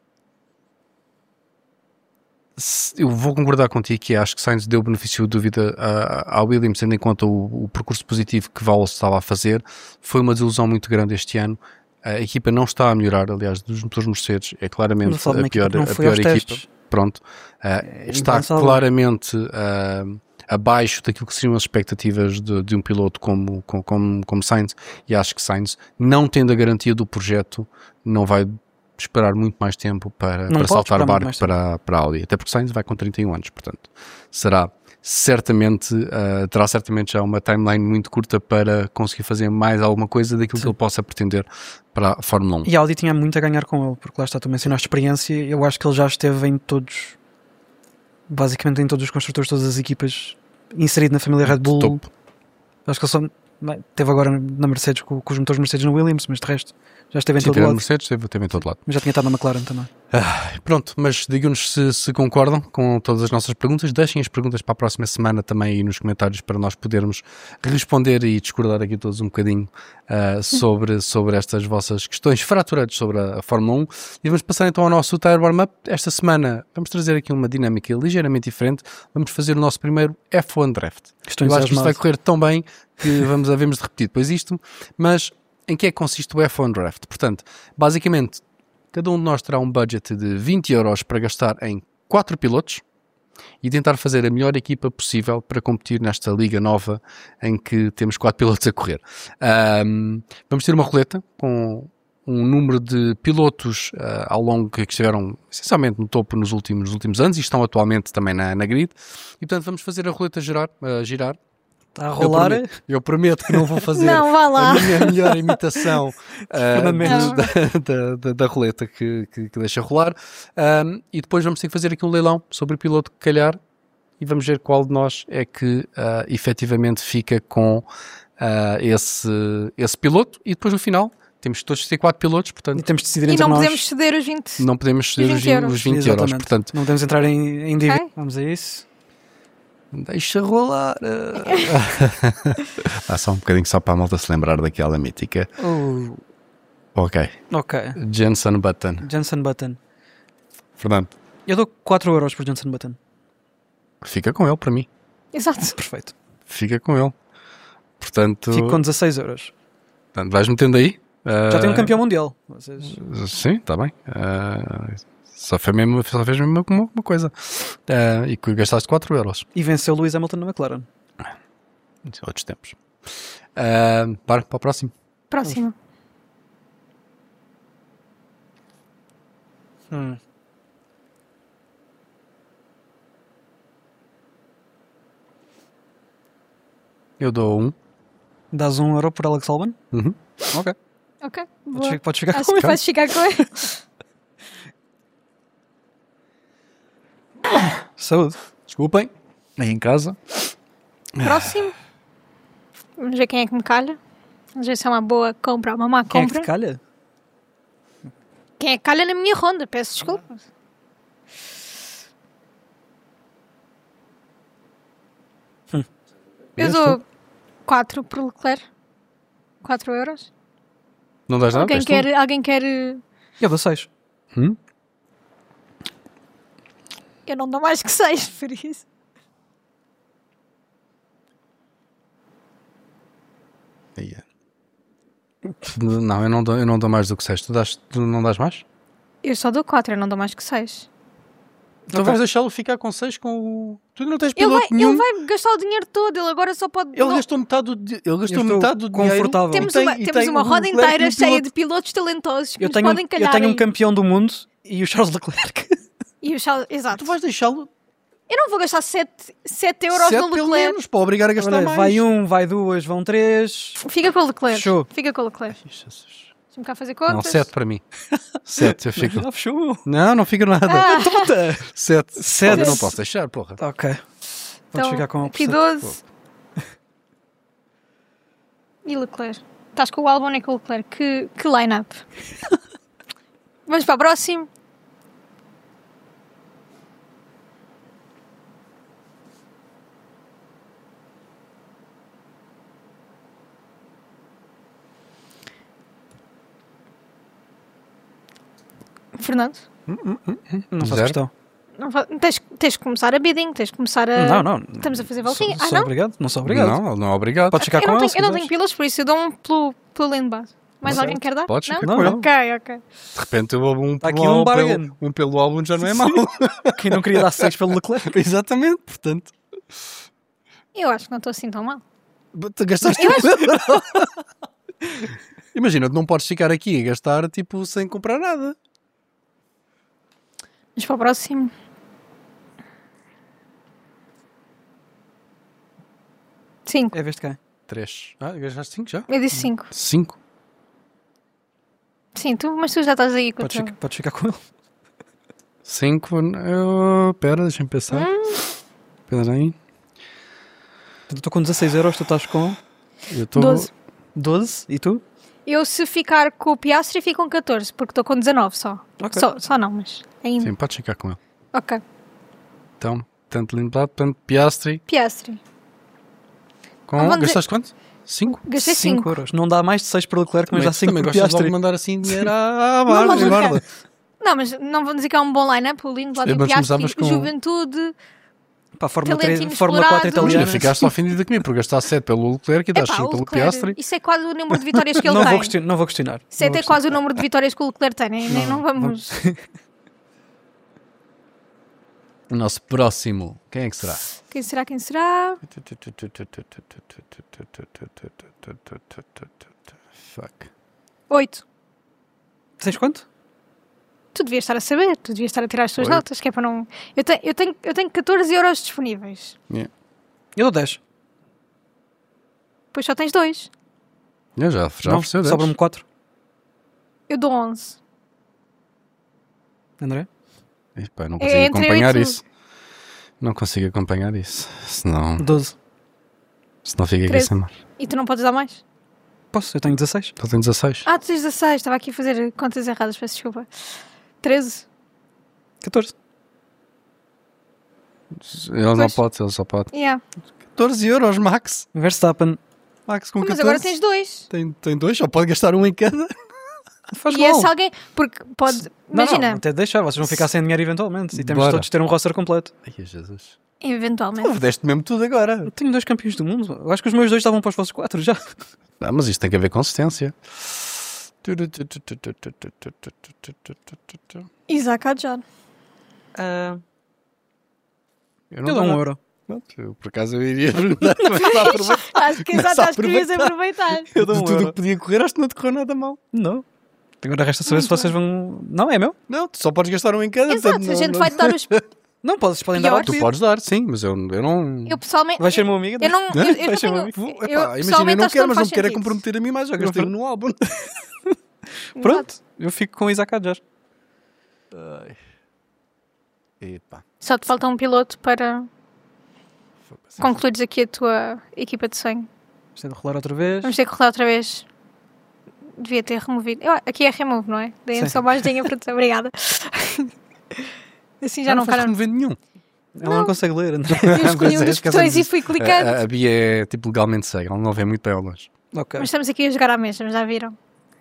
eu vou concordar contigo, que acho que Sainz deu benefício de dúvida à Williams, tendo em conta o percurso positivo que Vowles estava a fazer. Foi uma desilusão muito grande este ano. A equipa não está a melhorar, aliás, dos motores Mercedes é claramente a pior equipa. Pronto, está claramente abaixo daquilo que seriam as expectativas de um piloto como Sainz, e acho que Sainz, não tendo a garantia do projeto, não vai esperar muito mais tempo para saltar barco para a Audi, até porque Sainz vai com 31 anos, portanto terá certamente já uma timeline muito curta para conseguir fazer mais alguma coisa daquilo que ele possa pretender para a Fórmula 1. E a Audi tinha muito a ganhar com ele, porque lá está, tu mencionaste experiência. Eu acho que ele já esteve basicamente em todos os construtores, todas as equipas, inserido na família Red Bull. Top. Acho que ele só teve agora na Mercedes com os motores Mercedes no Williams, mas de resto já esteve em todo lado. Mercedes, esteve em todo lado. Mas já tinha estado na McLaren também. Pronto, mas digam-nos se concordam com todas as nossas perguntas. Deixem as perguntas para a próxima semana também aí nos comentários para nós podermos responder e discordar aqui todos um bocadinho sobre estas vossas questões fraturantes sobre a Fórmula 1. E vamos passar então ao nosso Tire Warm-Up. Esta semana vamos trazer aqui uma dinâmica ligeiramente diferente. Vamos fazer o nosso primeiro F1 Draft. Eu acho que isto vai correr tão bem que havemos de repetir depois isto. Mas em que é que consiste o F1 Draft? Portanto, basicamente, cada um de nós terá um budget de 20 euros para gastar em 4 pilotos e tentar fazer a melhor equipa possível para competir nesta liga nova em que temos 4 pilotos a correr. Vamos ter uma roleta com um número de pilotos ao longo que estiveram essencialmente no topo nos últimos anos e estão atualmente também na grid. E portanto vamos fazer a roleta girar. Está a rolar. Eu prometo que não vou fazer Não, vá lá. a minha melhor imitação da roleta que deixa rolar. E depois vamos ter que fazer aqui um leilão sobre o piloto que calhar e vamos ver qual de nós é que efetivamente fica com esse piloto. E depois no final temos todos de ter 4 pilotos, portanto, E temos de decidir E entre não nós. podemos ceder os 20. não podemos ceder os 20 euros. Exatamente. Portanto, Não podemos entrar em dívida. Ok. Vamos a isso. deixa rolar. Só um bocadinho só para a malta se lembrar daquela mítica. Ok. Ok. Jenson Button. Jenson Button. Fernando, Eu dou 4 euros por Jenson Button. fica com ele para mim. Exato. Perfeito. Fica com ele. Portanto, Fico com 16 euros. portanto, vais metendo aí. Já tenho um campeão mundial. Vocês... Sim, está bem. Só fez mesmo uma coisa. E que gastaste 4 euros. E venceu Lewis Hamilton na McLaren. Outros tempos. Para o próximo. Próximo. Eu dou 1. Dás 1 euro por Alex Albon? Uhum. Ok. Ok. Boa. Podes ficar Acho com que ele. vais ficar com ele. Saúde. Desculpem. Aí em casa. Próximo. Vamos ver quem é que me calha. Vamos ver se é uma boa compra ou uma má Quem é que compra. te calha? Quem é que calha na minha ronda? Peço desculpa. Eu dou 4 por Leclerc. 4 euros. Não dás nada? Alguém quer... Eu dou 6. Eu não dou mais que 6, por isso. Não, eu não dou mais do que 6. Tu não dás mais? Eu só dou 4, eu não dou mais que 6. Então vais deixá-lo ficar com 6 com o... Tu não tens Ele piloto nenhum. vai gastar o dinheiro todo, ele agora só pode... Ele não- gastou metade do dinheiro. Eu estou confortável. Temos E tem- uma, e temos tem uma o roda Leclerc inteira e o cheia piloto. de pilotos talentosos que Eu nos tenho, podem calhar eu tenho um aí. campeão do mundo e o Charles Leclerc. E o Charles... Exato. Tu vais deixá-lo Eu não vou gastar 7 euros 7 no pelo Leclerc. menos para obrigar a gastar Olha, mais. vai 1, vai 2, vão 3. Fica com o Leclerc. Fechou. Fica com o Leclerc. Jesus. Deixa-me cá fazer contas. Não, 7 para mim. 7, eu fico. Já fechou. Não fica nada. Puta. 7. Sete. Eu não posso deixar, porra. Ok. Podes ficar com aqui o 12. E Leclerc. Estás com o Albon e com o Leclerc. Que line-up. Vamos para o próximo. Fernando, Não faço Zero. questão. tens que começar a bidding, tens que começar a... Não. Estamos a fazer voltinha. Sou Não? obrigado? Não sou obrigado. Não, obrigado. Podes ficar Eu com não ele. tenho, eu não tenho pilas, por isso eu dou um pelo lane base. Mais Não alguém quer dar? Podes não? ficar com ele. Ok. De repente eu vou Tá aqui um bargain. um pelo álbum já não é mau. Quem não queria dar 6 pelo Leclerc? Exatamente, portanto. Eu acho que não estou assim tão mal. Tu gastaste Imagina, tu não podes ficar aqui a gastar tipo sem comprar nada. Vamos para o próximo. Cinco. É vez de quem? 3. Gastaste 5 já? Eu disse 5. 5. Sim, mas tu já estás aí com o teu. Podes ficar com ele. 5. Pera, deixa-me pensar. Espera aí. Eu estou com 16 euros, tu estás com Eu estou. 12. 12 e tu? Eu, se ficar com o Piastri, fico com 14, porque estou com 19 só. Ok. Só não, mas ainda. Sim, podes ficar com ele. Ok. Então, tanto Lindblad, tanto Piastri. Piastri. Com... Não vão dizer- Gastaste quanto? 5? Gastei 5. €5. Não dá mais de 6 para o Leclerc, mas dá 5 também para o gostas logo Piastri. de mandar assim dinheiro à Não, mas guarda. não, mas não vão dizer que é um bom line-up, o Lindblad e o Mas Piastri, começávamos com- Juventude. Para a Fórmula, Talento 3, Fórmula 4 inexplorado. italiana. Imagina, ficaste ofendida comigo por gastar 7 pelo Leclerc e dar Epá, 5 o pelo Leclerc, Piastri. isso é quase o número de vitórias que ele Não tem. vou questionar. Isso é até quase o número de vitórias que o Leclerc tem, nem não vamos... O nosso próximo, quem é que será? Quem será, quem será? Fuck. 8. Tens quanto? Tu devias estar a saber, tu devias estar a tirar as tuas Oito. notas, que é para não... Eu tenho 14 euros disponíveis. Yeah. Eu dou 10. Depois só tens 2. Eu já Não, ofereceu 10. sobra-me 4. Eu dou 11. André? Epá, não É consigo entre acompanhar 8. isso. Não consigo acompanhar isso. Senão 12. fica aqui 13. sem mar. E tu não podes dar mais? Posso? Eu tenho 16. Só tenho 16. Ah, tu tens 16. Estava aqui a fazer contas erradas, peço desculpa. 13. 14. Ele não Pois. pode, ele só pode. Yeah. 14 euros, Max. Verstappen. Max com Mas 14. agora tens 2. Tem 2, só pode gastar um em cada. Faz E mal. esse alguém... Porque pode... Imagina, Não, até deixar, vocês vão ficar sem dinheiro eventualmente. E temos Bora. todos de ter um roster completo. Ai, Jesus. eventualmente. Tu deste mesmo tudo agora. Eu tenho 2 campeões do mundo. Eu acho que os meus 2 estavam para os vossos 4 já. Não, mas isto tem que haver consistência. Isaac Adjar. Eu Eu dou €1. Eu, por acaso eu iria ajudar, mas está a aproveitar. Acho que Começa exato, a acho que devias aproveitar. Eu dou De €1. tudo o que podia correr, acho que não te correu nada mal. Não. Agora resta saber se vocês vão... Não, é meu. Não, tu só podes gastar um em cada. Exato, portanto, a gente não- vai te dar os... Não, podem dar ao Piores. Tu pedido. podes dar, sim, mas eu não. Eu pessoalmente... Vais ser meu amigo? Eu não, eu Vai não ser meu tenho... amigo. Epá, imagina, eu pessoalmente não acho que quero, mas não faz me quero é sentido. comprometer a mim mais, já gastei no álbum. Pronto. Exato. Eu fico com o Isaac Adjar. Epá. Só te falta um piloto para concluires aqui a tua equipa de sonho. Isto é de rolar outra vez. Vamos ter que rolar outra vez. Devia ter removido. Aqui é remove, não é? Deem-me Sim. só mais dinheiro para obrigada. Assim já não faz ficaram. remover nenhum. Ela não consegue ler, André. Eu escolhi um Pois é, dos botões e fui clicando. A Bia é tipo legalmente cega, ela não vê muito bem ao longe. Ok. Mas estamos aqui a jogar à mesma, já viram?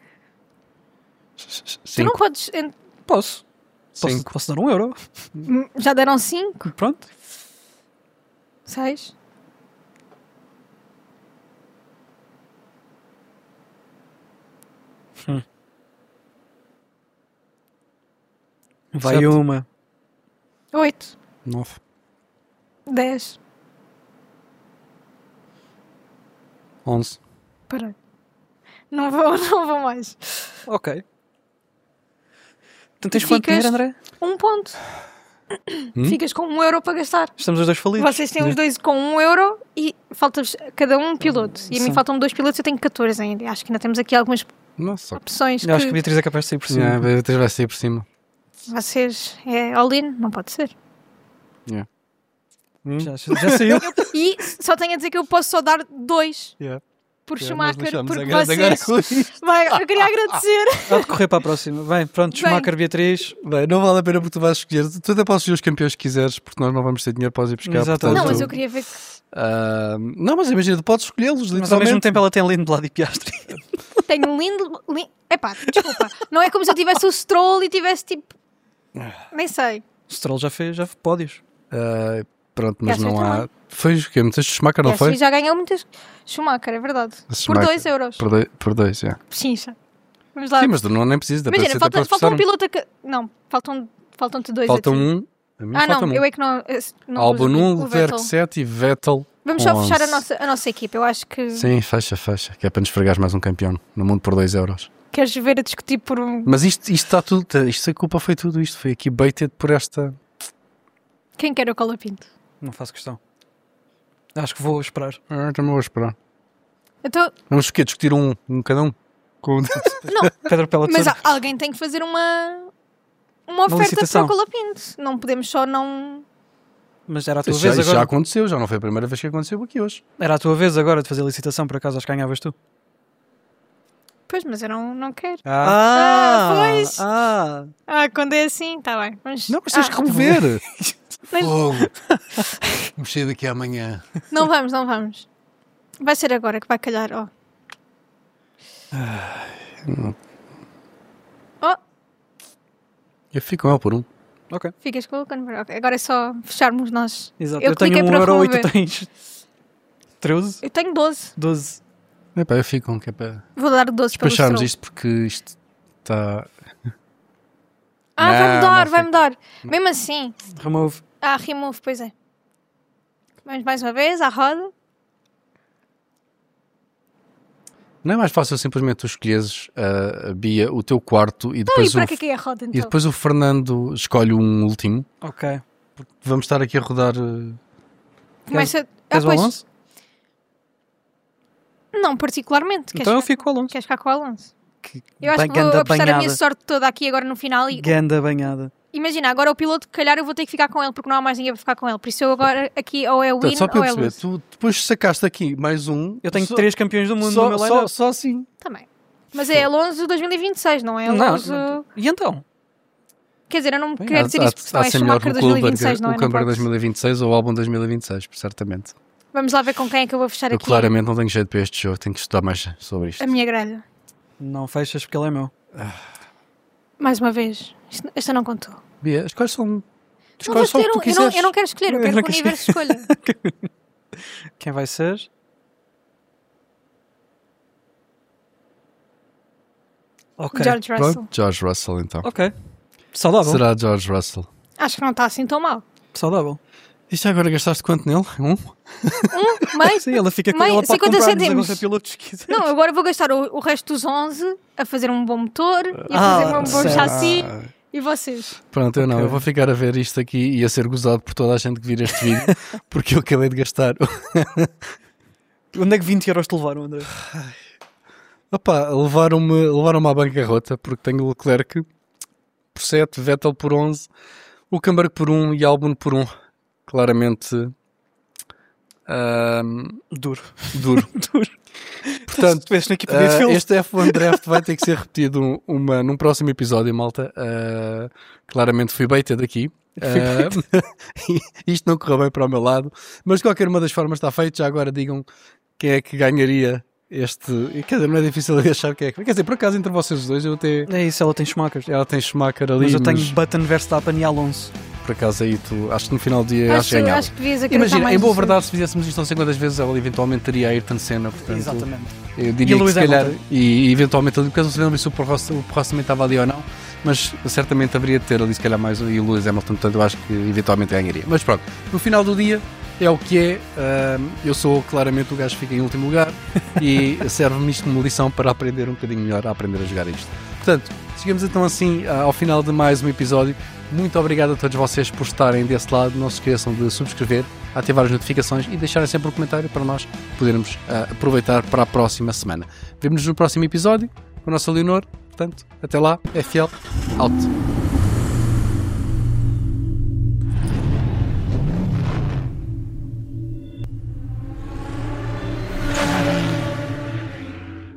Tu não podes. Posso. Cinco. Posso dar €1. Já deram 5, Pronto. 6. Vai Sete. uma. 8, 9. 10. 11. Parei. Não vou mais. Ok. Então tens Tu quanto ficas- dinheiro, André? 1 ponto. Ficas com €1 para gastar. Estamos os dois falidos. Vocês têm os dois com €1 e falta-vos cada um piloto. E a mim Sim. faltam 2 pilotos, eu tenho 14 ainda. Acho que ainda temos aqui algumas Nossa. opções Eu acho que a que Beatriz é capaz de sair por cima. Yeah, a Beatriz vai sair por cima. vocês... É all-in? Não pode ser. Já saiu. E só tenho a dizer que eu posso só dar 2 Yeah. por Yeah, Schumacher, nós deixamos porque a grande agora vocês... com isto. Vai, eu queria agradecer. Há de correr para a próxima. Bem, pronto, Bem. Schumacher, Beatriz. Bem, não vale a pena porque tu vais escolher. Tu até podes escolher os campeões que quiseres, porque nós não vamos ter dinheiro para os ir buscar. Exatamente. portanto, Não, mas eu queria ver que... não, mas imagina, tu podes escolhê-los, Mas ao literalmente. mesmo tempo ela tem Lindblad e Piastri. Tenho um lindo... Epá, desculpa. Não é como se eu tivesse o Stroll e tivesse tipo... Nem sei. O Stroll já fez pódios. Pronto, mas Piastri não há. também. Foi o quê? Muitas Schumacher, não Piastri foi? já ganhou muitas... Schumacher, é verdade. Por Schumacher. 2 euros. Por dois, yeah. Pechincha. Vamos lá. Sim, mas tu não nem precisas. Imagina, falta um piloto a... Não, faltam-te 2 Falta a ti. um. A mim Ah, falta não, um. eu é que não... não Albon pus 1, o Leclerc Vettel. 7 e Vettel. Vamos só 11. fechar a nossa equipa. Eu acho que Sim, fecha. Que é para nos fregares mais um campeão no mundo por 2 euros. queres ver a discutir por um... Mas isto está tudo. Isto a culpa foi tudo isto. Foi aqui baited por esta. Quem quer o Colapinto? Não faço questão. Acho que vou esperar. Também vou esperar. Então, Vamos o quê? Discutir um cada um? Com... não, Pedra pela mas tesoura. alguém tem que fazer uma oferta para licitação. o Colapinto. Não podemos só não... Mas era a tua já, vez já agora. aconteceu, já não foi a primeira vez que aconteceu aqui hoje. Era a tua vez agora de fazer a licitação, por acaso acho que ganhavas tu. Pois, mas eu não quero. Pois. Quando é assim, está bem. Não, mas tens que remover. Fogo. Vamos sair daqui amanhã. Não vamos. Vai ser agora que vai calhar, ó. Eu fico com ele por um. Ok. Ficas com o Canberra. Okay. Agora é só fecharmos nós. Exato. Eu tenho €1 e tu tens 13? Eu tenho 12. 12. Epá, eu fico com que é para Vou dar 12 para despacharmos isto porque isto está... vai mudar. Mesmo assim. Remove. Remove, pois é. Vamos mais uma vez à roda. Não é mais fácil simplesmente tu escolheres, Bia, o teu quarto e depois, para que é a roda, então? E depois o Fernando escolhe um último? Ok. Vamos estar aqui a rodar... Começa... Queres o Alonso? Não, particularmente. Então eu fico com o Alonso. Queres ficar com o Alonso? Eu acho que vou apostar a minha sorte toda aqui agora no final. Ganda banhada. Imagina, agora o piloto, calhar eu vou ter que ficar com ele, porque não há mais ninguém para ficar com ele. Por isso eu agora aqui ou é win só para ou é perceber, lose. tu depois sacaste aqui mais um. Eu tenho 3 campeões do mundo no meu line-up. Só assim. Também. Mas é Alonso 2026, não é Alonso... Não. E então? Quer dizer, eu não quero dizer isto, porque senão é Schumacher 2026, não é? O Camber 2026 ou o álbum 2026, certamente. Vamos lá ver com quem é que eu vou fechar eu aqui. Claramente não tenho jeito para este jogo, tenho que estudar mais sobre isto. A minha grelha. Não fechas porque ele é meu. Mais uma vez, esta não contou. Bia, escolhe só um. Escolhe só o que tu quiseres. Eu não quero escolher, eu quero que o universo escolha. Quem vai ser? Ok. George Russell. Pronto, George Russell, então. Ok. Saudável. Será George Russell. Acho que não está assim tão mal. Saudável. E já agora gastaste quanto nele? Meio? Sim, ela fica com ela para 50 comprar cêntimos. pilotos que quiser. Não, agora vou gastar o resto dos 11 a fazer um bom motor e a fazer um bom chassi. E vocês? Pronto, eu não. Eu vou ficar a ver isto aqui e a ser gozado por toda a gente que vir este vídeo porque eu acabei de gastar. Onde é que 20 euros te levaram, André? Opa, levaram-me à bancarrota porque tenho o Leclerc por 7, Vettel por 11, o Camber por 1 e Albon por 1. Claramente duro. Portanto, este F1 Draft vai ter que ser repetido num próximo episódio, malta. Claramente fui baited aqui. Isto não correu bem para o meu lado, mas de qualquer uma das formas está feito. Já agora digam quem é que ganharia este. Quer dizer, não é difícil de achar quem é que. Quer dizer, por acaso entre vocês dois eu até. É isso, ela tem Schumacher. Ela tem Schumacher ali. Mas eu tenho Button, Verstappen e Alonso. Por acaso aí tu, acho que no final do dia acho que ganhava. Acho que devias Imagina, em boa verdade, se fizéssemos isto 50 vezes, ela eventualmente teria a Ayrton Senna. Portanto, exatamente. Eu diria que se calhar, e eventualmente ali, porque eu não sei se o Prost também estava ali ou não, mas certamente haveria de ter ali se calhar mais e o Lewis Hamilton, portanto eu acho que eventualmente ganharia. Mas pronto, no final do dia é o que é. Eu sou claramente o gajo que fica em último lugar e serve-me isto como lição para aprender um bocadinho melhor a aprender a jogar isto. Portanto, chegamos então assim ao final de mais um episódio. Muito obrigado a todos vocês por estarem desse lado. Não se esqueçam de subscrever, ativar as notificações e deixarem sempre um comentário para nós podermos aproveitar para a próxima semana. Vemo-nos no próximo episódio com a nossa Leonor. Portanto, até lá, FL, out.